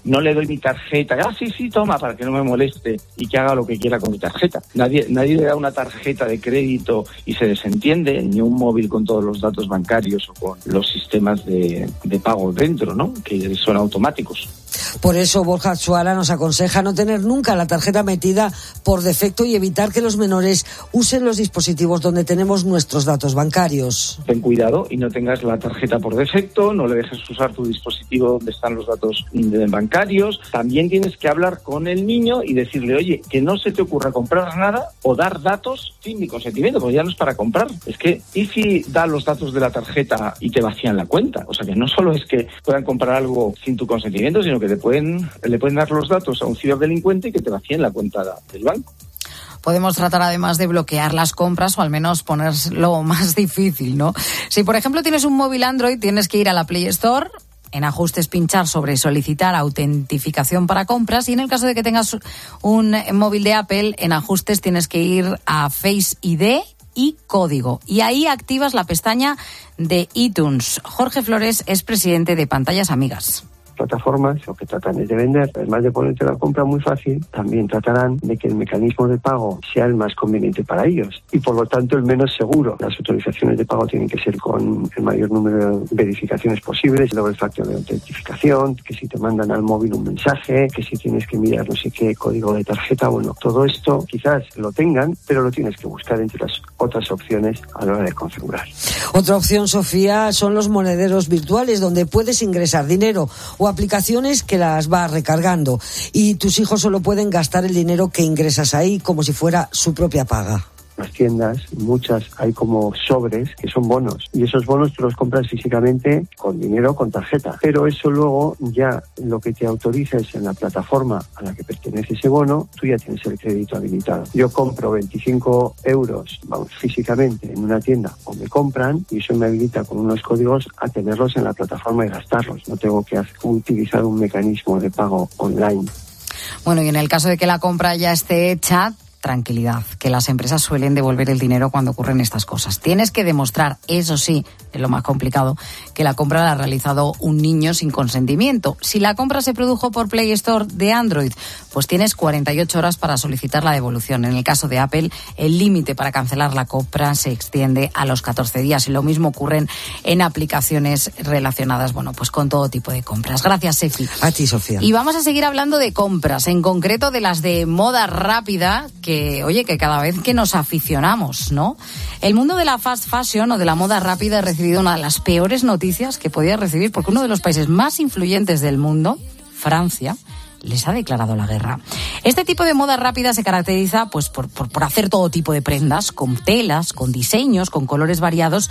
doy mi tarjeta, sí, toma, para que no me moleste y que haga lo que quiera con mi tarjeta. Nadie le da una tarjeta de crédito y se desentiende, ni un móvil con todos los datos bancarios o con los sistemas de pago dentro, ¿no? Que son automáticos. Por eso Borja Atsuara nos aconseja no tener nunca la tarjeta metida por defecto y evitar que los menores usen los dispositivos donde tenemos nuestros datos bancarios. Ten cuidado y no tengas la tarjeta por defecto, no le dejes usar tu dispositivo donde están los datos bancarios. También tienes que hablar con el niño y decirle, oye, que no se te ocurra comprar nada o dar datos sin mi consentimiento, porque ya no es para comprar. Es que, ¿y si da los datos de la tarjeta y te vacían la cuenta? O sea, que no solo es que puedan comprar algo sin tu consentimiento, sino que le pueden dar los datos a un ciberdelincuente y que te vacíen la cuenta del banco. Podemos tratar además de bloquear las compras o al menos ponerlo más difícil, ¿no? Si, por ejemplo, tienes un móvil Android, tienes que ir a la Play Store, en ajustes pinchar sobre solicitar autentificación para compras, y en el caso de que tengas un móvil de Apple, en ajustes tienes que ir a Face ID y código. Y ahí activas la pestaña de iTunes. Jorge Flores es presidente de Pantallas Amigas. Plataformas lo que tratan es de vender, además de ponerte la compra muy fácil, también tratarán de que el mecanismo de pago sea el más conveniente para ellos y por lo tanto el menos seguro. Las autorizaciones de pago tienen que ser con el mayor número de verificaciones posibles, luego el factor de autentificación, que si te mandan al móvil un mensaje, que si tienes que mirar no sé qué código de tarjeta, bueno, todo esto quizás lo tengan, pero lo tienes que buscar entre las otras opciones a la hora de configurar. Otra opción, Sofía, son los monederos virtuales, donde puedes ingresar dinero o aplicaciones que las va recargando y tus hijos solo pueden gastar el dinero que ingresas ahí como si fuera su propia paga. Las tiendas, muchas, hay como sobres que son bonos y esos bonos tú los compras físicamente con dinero, con tarjeta, pero eso luego ya lo que te autoriza es en la plataforma a la que pertenece ese bono, tú ya tienes el crédito habilitado. Yo compro 25 euros físicamente en una tienda o me compran y eso me habilita con unos códigos a tenerlos en la plataforma y gastarlos. No tengo que utilizar un mecanismo de pago online. Bueno, y en el caso de que la compra ya esté hecha, tranquilidad, que las empresas suelen devolver el dinero cuando ocurren estas cosas. Tienes que demostrar, eso sí, es lo más complicado, que la compra la ha realizado un niño sin consentimiento. Si la compra se produjo por Play Store de Android, pues tienes 48 horas para solicitar la devolución. En el caso de Apple, el límite para cancelar la compra se extiende a los 14 días y lo mismo ocurre en aplicaciones relacionadas, bueno, pues con todo tipo de compras. Gracias, Sefi. A ti, Sofía. Y vamos a seguir hablando de compras, en concreto de las de moda rápida, que cada vez que nos aficionamos, ¿no? El mundo de la fast fashion o de la moda rápida ha recibido una de las peores noticias que podía recibir, porque uno de los países más influyentes del mundo, Francia, les ha declarado la guerra. Este tipo de moda rápida se caracteriza pues por hacer todo tipo de prendas, con telas, con diseños, con colores variados,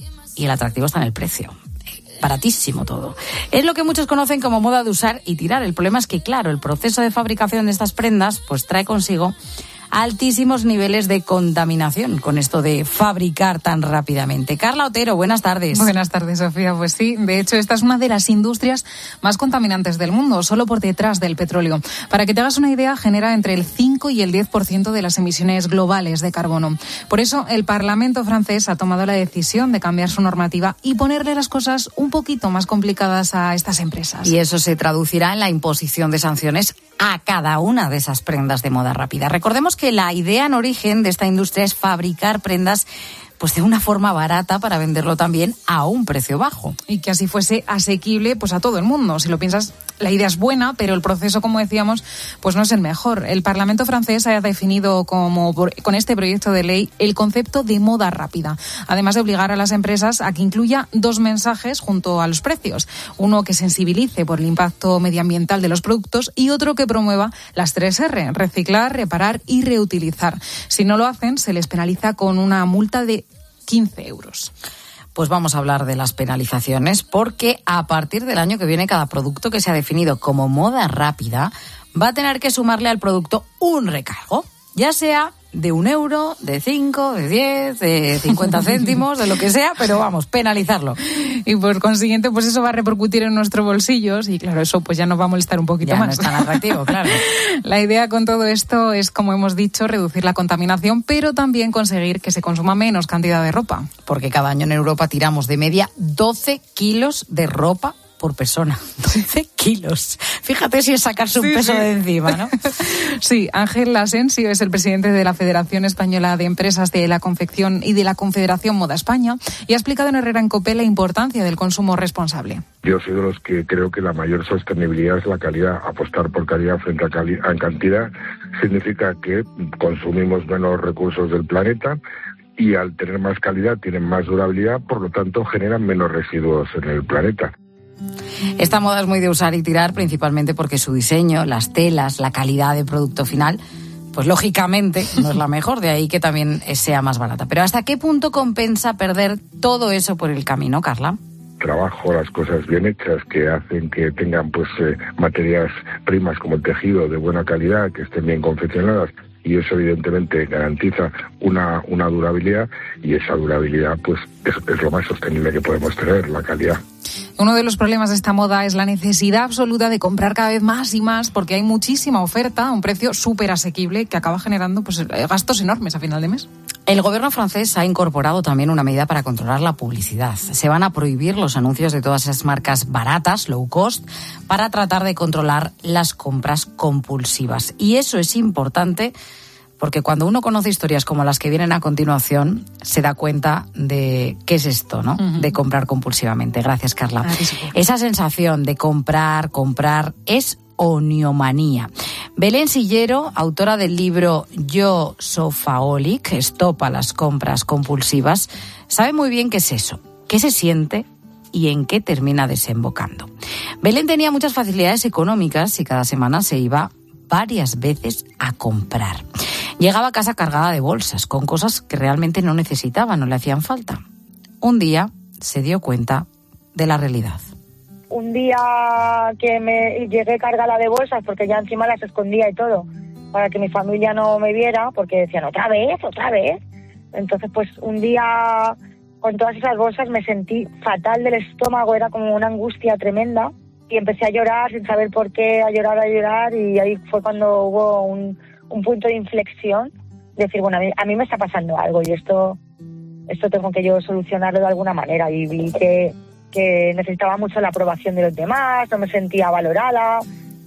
y el atractivo está en el precio. Baratísimo todo. Es lo que muchos conocen como moda de usar y tirar. El problema es que, claro, el proceso de fabricación de estas prendas pues trae consigo altísimos niveles de contaminación con esto de fabricar tan rápidamente. Carla Otero, buenas tardes. Buenas tardes, Sofía. Pues sí, de hecho, esta es una de las industrias más contaminantes del mundo, solo por detrás del petróleo. Para que te hagas una idea, genera entre el 5 y el 10% de las emisiones globales de carbono. Por eso, el Parlamento francés ha tomado la decisión de cambiar su normativa y ponerle las cosas un poquito más complicadas a estas empresas. Y eso se traducirá en la imposición de sanciones a cada una de esas prendas de moda rápida. Recordemos que la idea en origen de esta industria es fabricar prendas pues de una forma barata para venderlo también a un precio bajo. Y que así fuese asequible pues a todo el mundo. Si lo piensas, la idea es buena, pero el proceso, como decíamos, pues no es el mejor. El Parlamento francés ha definido con este proyecto de ley el concepto de moda rápida, además de obligar a las empresas a que incluya 2 mensajes junto a los precios. Uno que sensibilice por el impacto medioambiental de los productos y otro que promueva las 3 R, reciclar, reparar y reutilizar. Si no lo hacen, se les penaliza con una multa de 15 euros. Pues vamos a hablar de las penalizaciones, porque a partir del año que viene cada producto que se ha definido como moda rápida va a tener que sumarle al producto un recargo, ya sea de 1 euro, de 5, de 10, de 50 céntimos, de lo que sea, pero vamos, penalizarlo. Y por consiguiente, pues eso va a repercutir en nuestros bolsillos y claro, eso pues ya nos va a molestar un poquito ya más. No es tan atractivo, claro. La idea con todo esto es, como hemos dicho, reducir la contaminación, pero también conseguir que se consuma menos cantidad de ropa. Porque cada año en Europa tiramos de media 12 kilos de ropa por persona. 12 kilos. Fíjate si es sacarse un peso de encima, ¿no? Sí, Ángel Asensio es el presidente de la Federación Española de Empresas de la Confección y de la Confederación Moda España y ha explicado en Herrera en COPE la importancia del consumo responsable. Yo soy de los que creo que la mayor sostenibilidad es la calidad. Apostar por calidad frente a cantidad significa que consumimos menos recursos del planeta y al tener más calidad tienen más durabilidad, por lo tanto generan menos residuos en el planeta. Esta moda es muy de usar y tirar, principalmente porque su diseño, las telas, la calidad de producto final, pues lógicamente no es la mejor, de ahí que también sea más barata. Pero ¿hasta qué punto compensa perder todo eso por el camino, Carla? Trabajo, las cosas bien hechas que hacen que tengan materias primas como el tejido de buena calidad, que estén bien confeccionadas, y eso evidentemente garantiza una durabilidad, y esa durabilidad es lo más sostenible que podemos tener, la calidad. Uno de los problemas de esta moda es la necesidad absoluta de comprar cada vez más y más porque hay muchísima oferta a un precio súper asequible que acaba generando gastos enormes a final de mes. El gobierno francés ha incorporado también una medida para controlar la publicidad. Se van a prohibir los anuncios de todas esas marcas baratas, low cost, para tratar de controlar las compras compulsivas. Y eso es importante porque cuando uno conoce historias como las que vienen a continuación, se da cuenta de qué es esto, ¿no? Uh-huh. De comprar compulsivamente. Gracias, Carla. Esa sensación de comprar es oniomanía. Belén Sillero, autora del libro Yo Sofaholic, Stop a las compras compulsivas, sabe muy bien qué es eso, qué se siente y en qué termina desembocando. Belén tenía muchas facilidades económicas y cada semana se iba varias veces a comprar. Llegaba a casa cargada de bolsas, con cosas que realmente no necesitaba, no le hacían falta. Un día se dio cuenta de la realidad. Un día que me llegué cargada de bolsas, porque ya encima las escondía y todo, para que mi familia no me viera, porque decían, ¿otra vez? Entonces, un día con todas esas bolsas me sentí fatal del estómago, era como una angustia tremenda, y empecé a llorar sin saber por qué, a llorar, y ahí fue cuando hubo un punto de inflexión, decir, bueno, a mí me está pasando algo y esto tengo que yo solucionarlo de alguna manera, y vi que necesitaba mucho la aprobación de los demás, no me sentía valorada.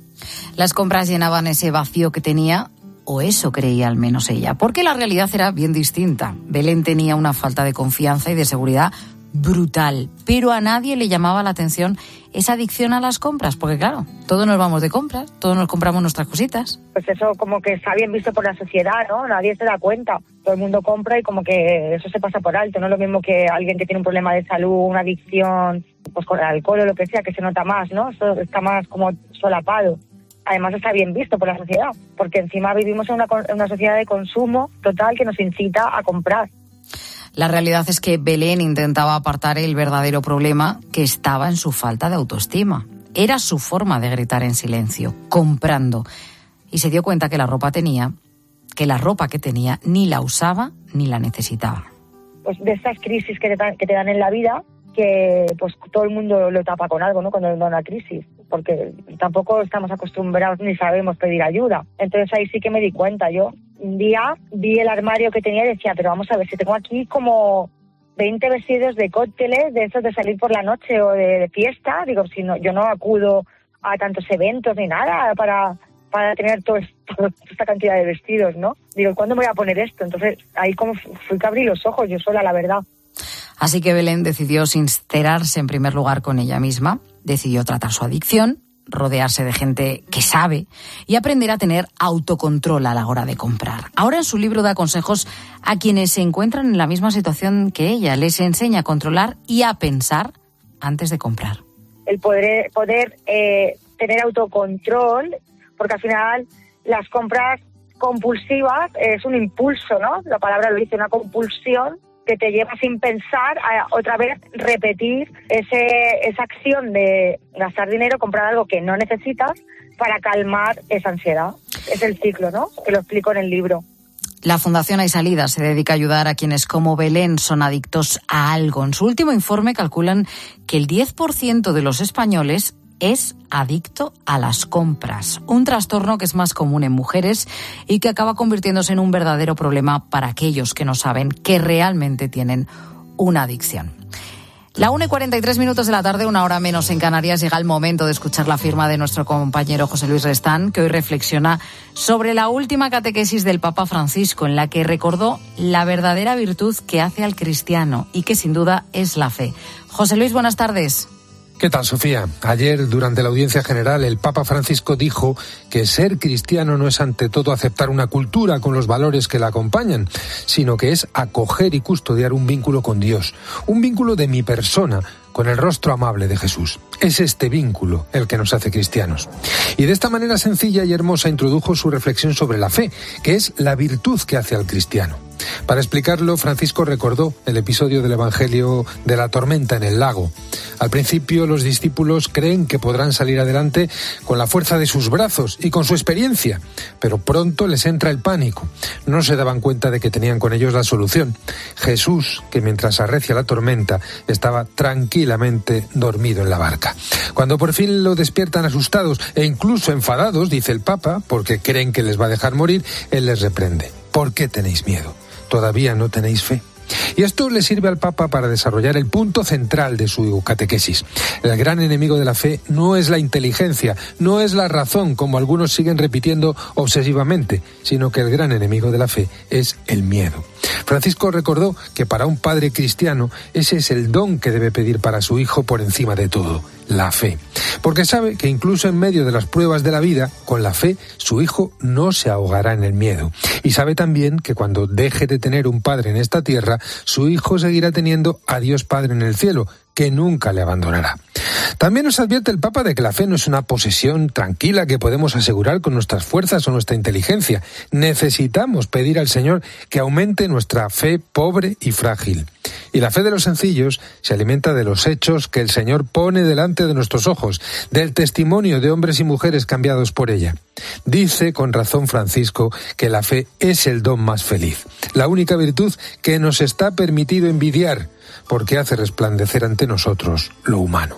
Las compras llenaban ese vacío que tenía, o eso creía al menos ella, porque la realidad era bien distinta. Belén tenía una falta de confianza y de seguridad brutal, pero a nadie le llamaba la atención esa adicción a las compras, porque claro, todos nos vamos de compras, todos nos compramos nuestras cositas. Pues eso como que está bien visto por la sociedad, ¿no? Nadie se da cuenta, todo el mundo compra y como que eso se pasa por alto, no es lo mismo que alguien que tiene un problema de salud, una adicción, pues con el alcohol o lo que sea, que se nota más, ¿no? Eso está más como solapado. Además está bien visto por la sociedad, porque encima vivimos en una sociedad de consumo total que nos incita a comprar. La realidad es que Belén intentaba apartar el verdadero problema, que estaba en su falta de autoestima. Era su forma de gritar en silencio, comprando. Y se dio cuenta que la ropa que tenía ni la usaba ni la necesitaba. Pues de estas crisis que te dan en la vida, que pues todo el mundo lo tapa con algo, ¿no? Cuando da una crisis, porque tampoco estamos acostumbrados ni sabemos pedir ayuda. Entonces ahí sí que me di cuenta. Yo un día vi el armario que tenía y decía, pero vamos a ver, si tengo aquí como 20 vestidos de cócteles, de esos de salir por la noche o de fiesta, digo, si no, yo no acudo a tantos eventos ni nada para tener toda esta cantidad de vestidos, ¿no? Digo, ¿cuándo me voy a poner esto? Entonces ahí como fui que abrí los ojos yo sola, la verdad. Así que Belén decidió sincerarse en primer lugar con ella misma, decidió tratar su adicción, rodearse de gente que sabe y aprender a tener autocontrol a la hora de comprar. Ahora en su libro da consejos a quienes se encuentran en la misma situación que ella. Les enseña a controlar y a pensar antes de comprar. El poder tener autocontrol, porque al final las compras compulsivas es un impulso, ¿no? La palabra lo dice, una compulsión que te lleva sin pensar a otra vez repetir esa acción de gastar dinero, comprar algo que no necesitas para calmar esa ansiedad. Es el ciclo, ¿no? Que lo explico en el libro. La Fundación Hay Salida se dedica a ayudar a quienes como Belén son adictos a algo. En su último informe calculan que el 10% de los españoles es adicto a las compras, un trastorno que es más común en mujeres y que acaba convirtiéndose en un verdadero problema para aquellos que no saben que realmente tienen una adicción. La 1:43 de la tarde, una hora menos en Canarias, llega el momento de escuchar la firma de nuestro compañero José Luis Restán, que hoy reflexiona sobre la última catequesis del Papa Francisco, en la que recordó la verdadera virtud que hace al cristiano y que sin duda es la fe. José Luis, buenas tardes. ¿Qué tal, Sofía? Ayer, durante la audiencia general, el Papa Francisco dijo que ser cristiano no es ante todo aceptar una cultura con los valores que la acompañan, sino que es acoger y custodiar un vínculo con Dios, un vínculo de mi persona, con el rostro amable de Jesús. Es este vínculo el que nos hace cristianos. Y de esta manera sencilla y hermosa introdujo su reflexión sobre la fe, que es la virtud que hace al cristiano. Para explicarlo, Francisco recordó el episodio del Evangelio de la tormenta en el lago. Al principio, los discípulos creen que podrán salir adelante con la fuerza de sus brazos y con su experiencia, pero pronto les entra el pánico. No se daban cuenta de que tenían con ellos la solución. Jesús, que mientras arrecia la tormenta, estaba tranquilamente dormido en la barca. Cuando por fin lo despiertan asustados e incluso enfadados, dice el Papa, porque creen que les va a dejar morir, él les reprende. ¿Por qué tenéis miedo? ¿Todavía no tenéis fe? Y esto le sirve al Papa para desarrollar el punto central de su catequesis. El gran enemigo de la fe no es la inteligencia, no es la razón, como algunos siguen repitiendo obsesivamente, sino que el gran enemigo de la fe es el miedo. Francisco recordó que para un padre cristiano ese es el don que debe pedir para su hijo por encima de todo, la fe. Porque sabe que incluso en medio de las pruebas de la vida, con la fe, su hijo no se ahogará en el miedo. Y sabe también que cuando deje de tener un padre en esta tierra, su hijo seguirá teniendo a Dios Padre en el cielo, que nunca le abandonará. También nos advierte el Papa de que la fe no es una posesión tranquila que podemos asegurar con nuestras fuerzas o nuestra inteligencia. Necesitamos pedir al Señor que aumente nuestra fe pobre y frágil. Y la fe de los sencillos se alimenta de los hechos que el Señor pone delante de nuestros ojos, del testimonio de hombres y mujeres cambiados por ella. Dice con razón Francisco que la fe es el don más feliz, la única virtud que nos está permitido envidiar, porque hace resplandecer ante nosotros lo humano.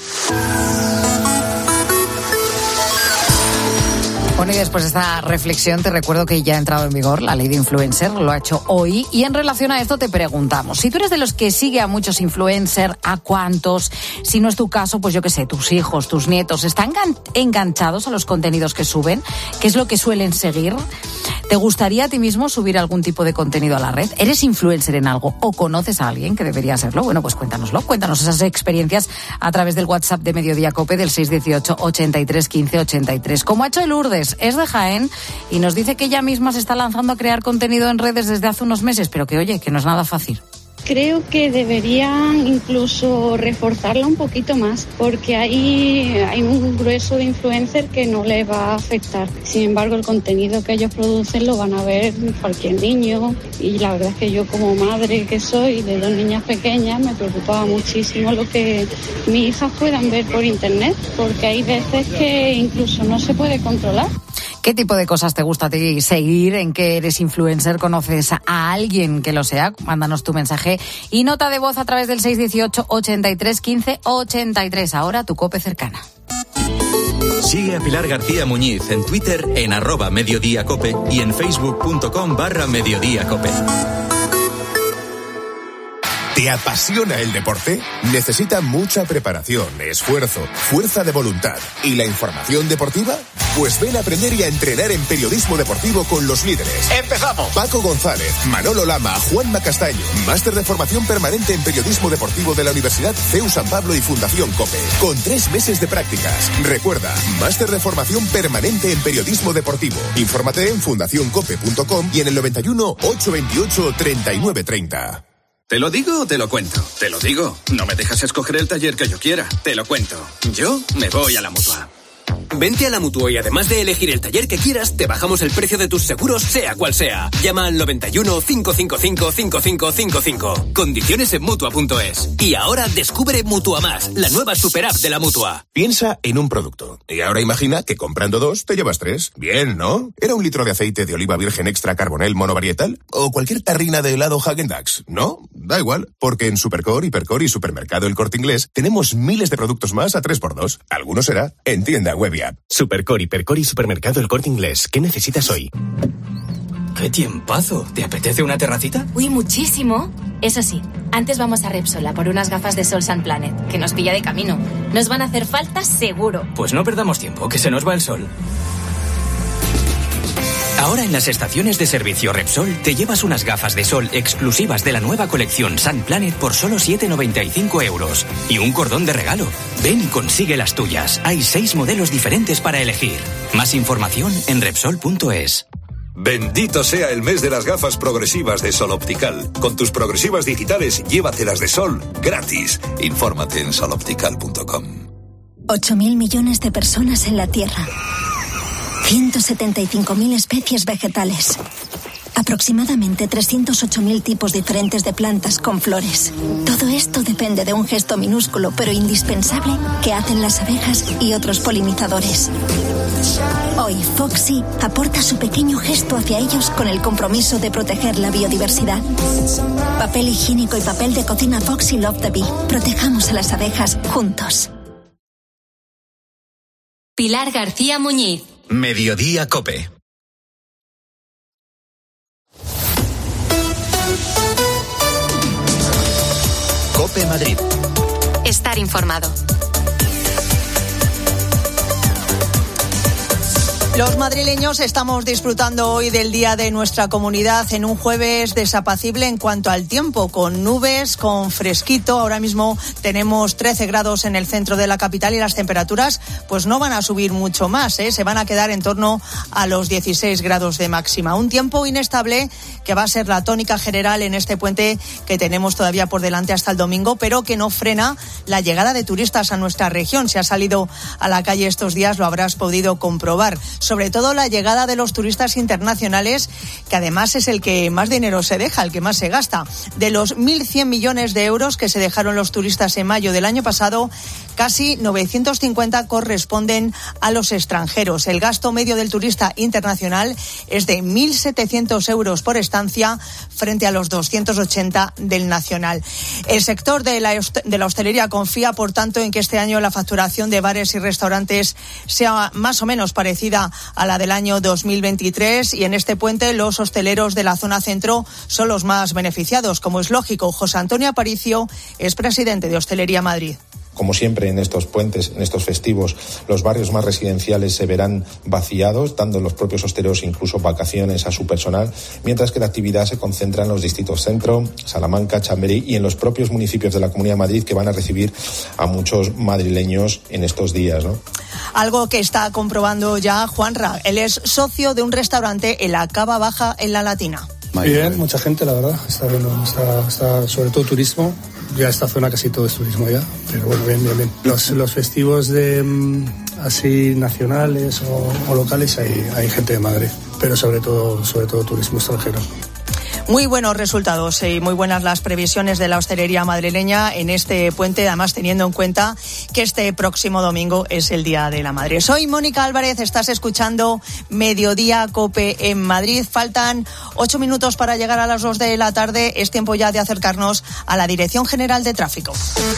Bueno, y después de esta reflexión te recuerdo que ya ha entrado en vigor la ley de influencer, lo ha hecho hoy, y en relación a esto te preguntamos, si tú eres de los que sigue a muchos influencers, ¿a cuántos? Si no es tu caso, pues yo qué sé, tus hijos, tus nietos, ¿están enganchados a los contenidos que suben? ¿Qué es lo que suelen seguir? ¿Te gustaría a ti mismo subir algún tipo de contenido a la red? ¿Eres influencer en algo o conoces a alguien que debería serlo? Bueno, pues cuéntanoslo, cuéntanos esas experiencias a través del WhatsApp de Mediodía COPE del 618 83 15 83. Como ha hecho Lourdes, es de Jaén y nos dice que ella misma se está lanzando a crear contenido en redes desde hace unos meses, pero que oye, que no es nada fácil. Creo que deberían incluso reforzarla un poquito más, porque hay un grueso de influencers que no les va a afectar. Sin embargo, el contenido que ellos producen lo van a ver cualquier niño, y la verdad es que yo, como madre que soy de 2 niñas pequeñas, me preocupaba muchísimo lo que mis hijas puedan ver por internet, porque hay veces que incluso no se puede controlar. ¿Qué tipo de cosas te gusta a ti seguir? ¿En qué eres influencer? ¿Conoces a alguien que lo sea? Mándanos tu mensaje y nota de voz a través del 618 83 15 83. Ahora tu COPE cercana. Sigue a Pilar García Muñiz en Twitter en @mediodíacope y en facebook.com/mediodíacope. ¿Te apasiona el deporte? Necesita mucha preparación, esfuerzo, fuerza de voluntad y la información deportiva. Pues ven a aprender y a entrenar en periodismo deportivo con los líderes. ¡Empezamos! Paco González, Manolo Lama, Juanma Castaño. Máster de formación permanente en periodismo deportivo de la Universidad CEU San Pablo y Fundación COPE. Con 3 meses de prácticas. Recuerda, máster de formación permanente en periodismo deportivo. Infórmate en fundacioncope.com y en el 91 828 3930. ¿Te lo digo o te lo cuento? Te lo digo. No me dejas escoger el taller que yo quiera. Te lo cuento. Yo me voy a la Mutua. Vente a la Mutua y además de elegir el taller que quieras, te bajamos el precio de tus seguros, sea cual sea. Llama al 91 555 5555. Condiciones en Mutua.es. Y ahora descubre Mutua Más, la nueva super app de la Mutua. Piensa en un producto. Y ahora imagina que comprando 2 te llevas 3. Bien, ¿no? ¿Era 1 litro de aceite de oliva virgen extra carbonel monovarietal? ¿O cualquier tarrina de helado Häagen-Dazs? ¿No? Da igual, porque en Supercore, Hipercore y Supermercado El Corte Inglés tenemos miles de productos más a 3x2. Alguno será en tienda web y app. Supercore, Hipercore y Supermercado El Corte Inglés. ¿Qué necesitas hoy? ¡Qué tiempazo! ¿Te apetece una terracita? Uy, muchísimo. Eso sí, antes vamos a Repsol a por unas gafas de Sol Sun Planet, que nos pilla de camino. Nos van a hacer falta seguro. Pues no perdamos tiempo, que se nos va el sol. Ahora en las estaciones de servicio Repsol te llevas unas gafas de sol exclusivas de la nueva colección Sun Planet por solo 7,95 euros. Y un cordón de regalo. Ven y consigue las tuyas. Hay 6 modelos diferentes para elegir. Más información en Repsol.es. Bendito sea el mes de las gafas progresivas de Sol Optical. Con tus progresivas digitales, llévatelas de sol gratis. Infórmate en soloptical.com. 8.000 millones de personas en la Tierra. 175.000 especies vegetales. Aproximadamente 308.000 tipos diferentes de plantas con flores. Todo esto depende de un gesto minúsculo pero indispensable que hacen las abejas y otros polinizadores. Hoy Foxy aporta su pequeño gesto hacia ellos con el compromiso de proteger la biodiversidad. Papel higiénico y papel de cocina Foxy Love the Bee. Protejamos a las abejas juntos. Pilar García Muñiz. Mediodía COPE. COPE Madrid. Estar informado. Los madrileños estamos disfrutando hoy del día de nuestra comunidad en un jueves desapacible en cuanto al tiempo, con nubes, con fresquito. Ahora mismo tenemos 13 grados en el centro de la capital y las temperaturas pues no van a subir mucho más, se van a quedar en torno a los 16 grados de máxima. Un tiempo inestable que va a ser la tónica general en este puente que tenemos todavía por delante hasta el domingo, pero que no frena la llegada de turistas a nuestra región. Si has salido a la calle estos días lo habrás podido comprobar. Sobre todo la llegada de los turistas internacionales, que además es el que más dinero se deja, el que más se gasta. De los 1.100 millones de euros que se dejaron los turistas en mayo del año pasado, casi 950 corresponden a los extranjeros. El gasto medio del turista internacional es de 1.700 euros por estancia frente a los 280 del nacional. El sector de la hostelería confía, por tanto, en que este año la facturación de bares y restaurantes sea más o menos parecida a la del año 2023, y en este puente los hosteleros de la zona centro son los más beneficiados, como es lógico. José Antonio Aparicio es presidente de Hostelería Madrid. Como siempre en estos puentes, en estos festivos, los barrios más residenciales se verán vaciados, dando los propios hosteleros incluso vacaciones a su personal, mientras que la actividad se concentra en los distritos centro, Salamanca, Chamberí y en los propios municipios de la Comunidad de Madrid, que van a recibir a muchos madrileños en estos días, ¿no? Algo que está comprobando ya Juanra. Él es socio de un restaurante en la Cava Baja, en La Latina. Bien, mucha gente, la verdad. Está sobre todo turismo. Ya esta zona casi todo es turismo ya, pero bueno, bien. Los festivos así nacionales o locales hay gente de Madrid, pero sobre todo turismo extranjero. Muy buenos resultados y muy buenas las previsiones de la hostelería madrileña en este puente, además teniendo en cuenta que este próximo domingo es el Día de la Madre. Soy Mónica Álvarez, estás escuchando Mediodía COPE en Madrid. Faltan 8 minutos para llegar a las 2 de la tarde. Es tiempo ya de acercarnos a la Dirección General de Tráfico.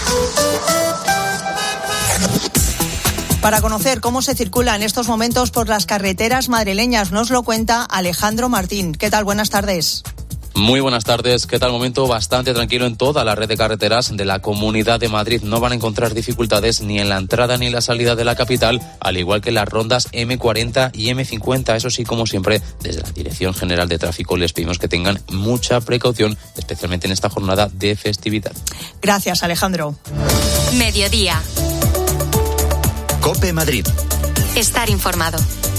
Para conocer cómo se circula en estos momentos por las carreteras madrileñas, nos lo cuenta Alejandro Martín. ¿Qué tal? Buenas tardes. Muy buenas tardes. ¿Qué tal? Momento bastante tranquilo en toda la red de carreteras de la Comunidad de Madrid. No van a encontrar dificultades ni en la entrada ni en la salida de la capital, al igual que las rondas M40 y M50. Eso sí, como siempre, desde la Dirección General de Tráfico les pedimos que tengan mucha precaución, especialmente en esta jornada de festividad. Gracias, Alejandro. Mediodía. COPE Madrid. Estar informado.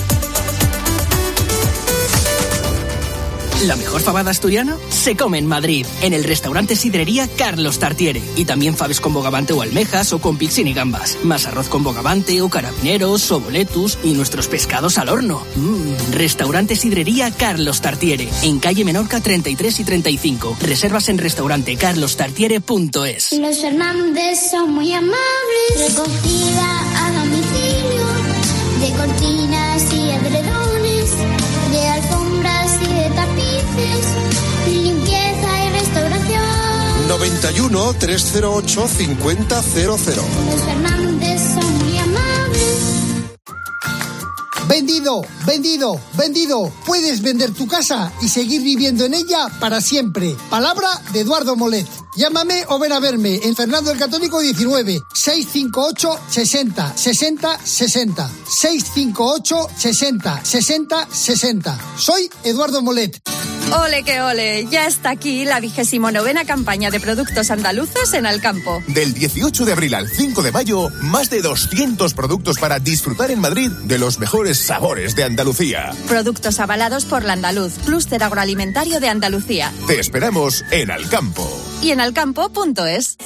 La mejor fabada asturiana se come en Madrid, en el restaurante Sidrería Carlos Tartiere. Y también faves con bogavante o almejas o con pixín y gambas. Más arroz con bogavante o carabineros o boletus y nuestros pescados al horno. Restaurante Sidrería Carlos Tartiere, en calle Menorca 33 y 35. Reservas en restaurantecarlostartiere.es. Los Hernández son muy amables. Recogida a domicilio de cortinas y edredones, de alfombras y de tapices, limpieza y restauración. 91 308 5000. Los Hernández son muy amables. Vendido, vendido, vendido. Puedes vender tu casa y seguir viviendo en ella para siempre. Palabra de Eduardo Molet. Llámame o ven a verme en Fernando el Católico 19 658 60 60 60 658 60 60 60. Soy Eduardo Molet. ¡Ole que ole! Ya está aquí la 29ª campaña de productos andaluces en Alcampo. Del 18 de abril al 5 de mayo, más de 200 productos para disfrutar en Madrid de los mejores sabores de Andalucía. Productos avalados por la Andaluz, clúster agroalimentario de Andalucía. Te esperamos en Alcampo. Y en alcampo.es.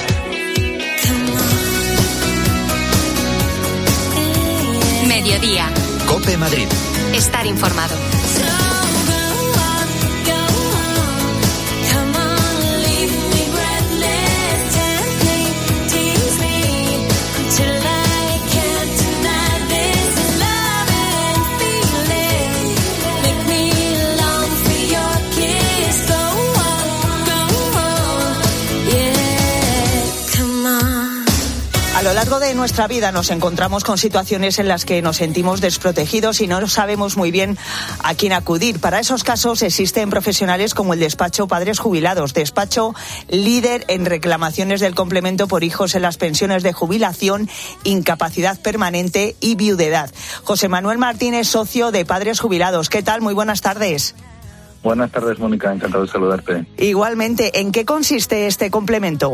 Mediodía. COPE Madrid. Estar informado. A lo largo de nuestra vida nos encontramos con situaciones en las que nos sentimos desprotegidos y no sabemos muy bien a quién acudir. Para esos casos existen profesionales como el despacho Padres Jubilados, despacho líder en reclamaciones del complemento por hijos en las pensiones de jubilación, incapacidad permanente y viudedad. José Manuel Martínez, socio de Padres Jubilados. ¿Qué tal? Muy buenas tardes. Buenas tardes, Mónica. Encantado de saludarte. Igualmente, ¿en qué consiste este complemento?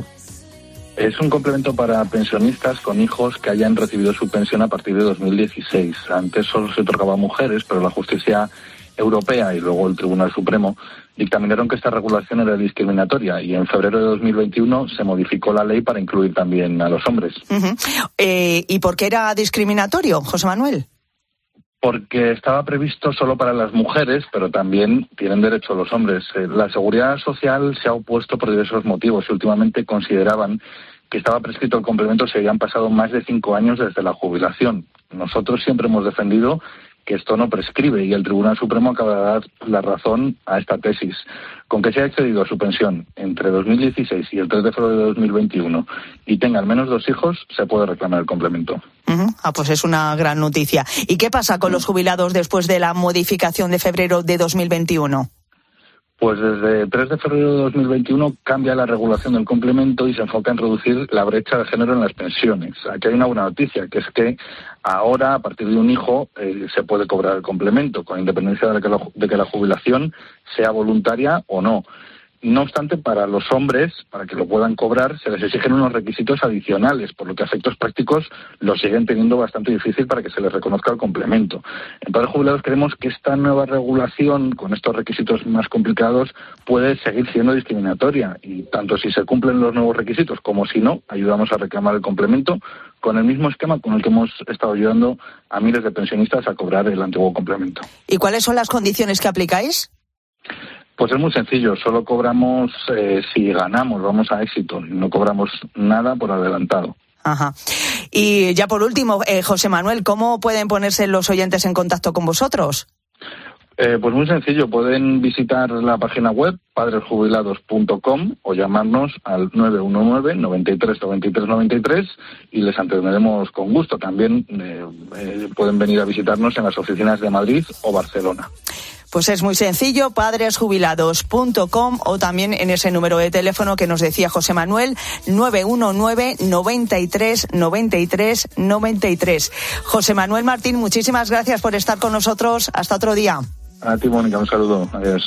Es un complemento para pensionistas con hijos que hayan recibido su pensión a partir de 2016. Antes solo se otorgaba a mujeres, pero la justicia europea y luego el Tribunal Supremo dictaminaron que esta regulación era discriminatoria y en febrero de 2021 se modificó la ley para incluir también a los hombres. ¿Y por qué era discriminatorio, José Manuel? Porque estaba previsto solo para las mujeres, pero también tienen derecho los hombres. La Seguridad Social se ha opuesto por diversos motivos y últimamente consideraban que estaba prescrito el complemento si habían pasado más de 5 años desde la jubilación. Nosotros siempre hemos defendido que esto no prescribe y el Tribunal Supremo acaba de dar la razón a esta tesis. Con que se haya accedido a su pensión entre 2016 y el 3 de febrero de 2021 y tenga al menos 2 hijos, se puede reclamar el complemento. Pues es una gran noticia. ¿Y qué pasa con los jubilados después de la modificación de febrero de 2021? Pues desde el 3 de febrero de 2021 cambia la regulación del complemento y se enfoca en reducir la brecha de género en las pensiones. Aquí hay una buena noticia, que es que ahora, a partir de un hijo, se puede cobrar el complemento, con independencia de que la jubilación sea voluntaria o no. No obstante, para los hombres, para que lo puedan cobrar, se les exigen unos requisitos adicionales, por lo que a efectos prácticos lo siguen teniendo bastante difícil para que se les reconozca el complemento. En Padres Jubilados creemos que esta nueva regulación, con estos requisitos más complicados, puede seguir siendo discriminatoria y tanto si se cumplen los nuevos requisitos como si no, ayudamos a reclamar el complemento con el mismo esquema con el que hemos estado ayudando a miles de pensionistas a cobrar el antiguo complemento. ¿Y cuáles son las condiciones que aplicáis? Pues es muy sencillo, solo cobramos si ganamos, vamos a éxito, no cobramos nada por adelantado. Ajá. Y ya por último, José Manuel, ¿cómo pueden ponerse los oyentes en contacto con vosotros? Pues muy sencillo, pueden visitar la página web padresjubilados.com o llamarnos al 919 93 93 93 y les atenderemos con gusto. También pueden venir a visitarnos en las oficinas de Madrid o Barcelona. Pues es muy sencillo, padresjubilados.com o también en ese número de teléfono que nos decía José Manuel, 919 93 93 93. José Manuel Martín, muchísimas gracias por estar con nosotros. Hasta otro día. A ti, Mónica, un saludo. Adiós.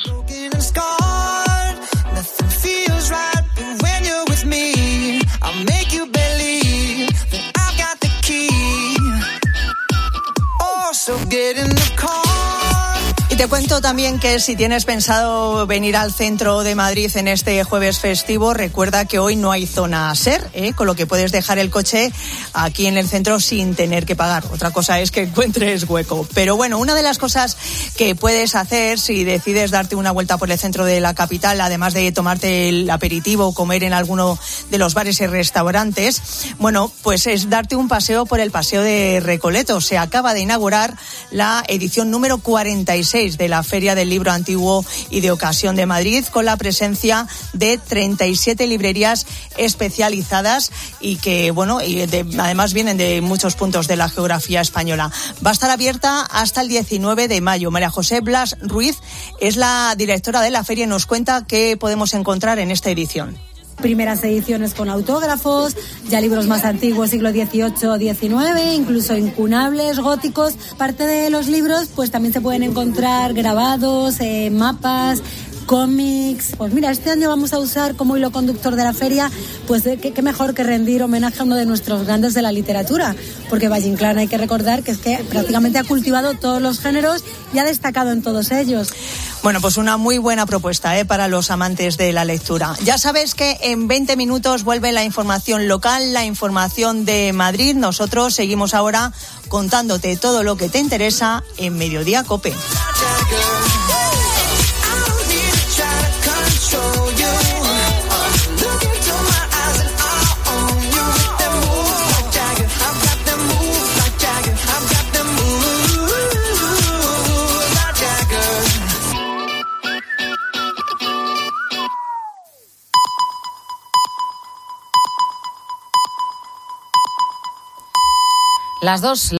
Y te cuento también que si tienes pensado venir al centro de Madrid en este jueves festivo, recuerda que hoy no hay zona SER, con lo que puedes dejar el coche aquí en el centro sin tener que pagar. Otra cosa es que encuentres hueco. Pero bueno, una de las cosas que puedes hacer si decides darte una vuelta por el centro de la capital, además de tomarte el aperitivo o comer en alguno de los bares y restaurantes, bueno, pues es darte un paseo por el Paseo de Recoletos. Se acaba de inaugurar la edición número 46 6 de la Feria del Libro Antiguo y de Ocasión de Madrid, con la presencia de 37 librerías especializadas y que, además vienen de muchos puntos de la geografía española. Va a estar abierta hasta el 19 de mayo. María José Blas Ruiz es la directora de la feria y nos cuenta qué podemos encontrar en esta edición. Primeras ediciones con autógrafos, ya libros más antiguos, siglo XVIII, XIX, incluso incunables, góticos. Parte de los libros, pues también se pueden encontrar grabados, mapas, cómics. Pues mira, este año vamos a usar como hilo conductor de la feria, pues qué mejor que rendir homenaje a uno de nuestros grandes de la literatura, porque Valle Inclán hay que recordar que es que prácticamente ha cultivado todos los géneros y ha destacado en todos ellos. Bueno, pues una muy buena propuesta para los amantes de la lectura. Ya sabes que en 20 minutos vuelve la información local, la información de Madrid. Nosotros seguimos ahora contándote todo lo que te interesa en Mediodía COPE. Las 2.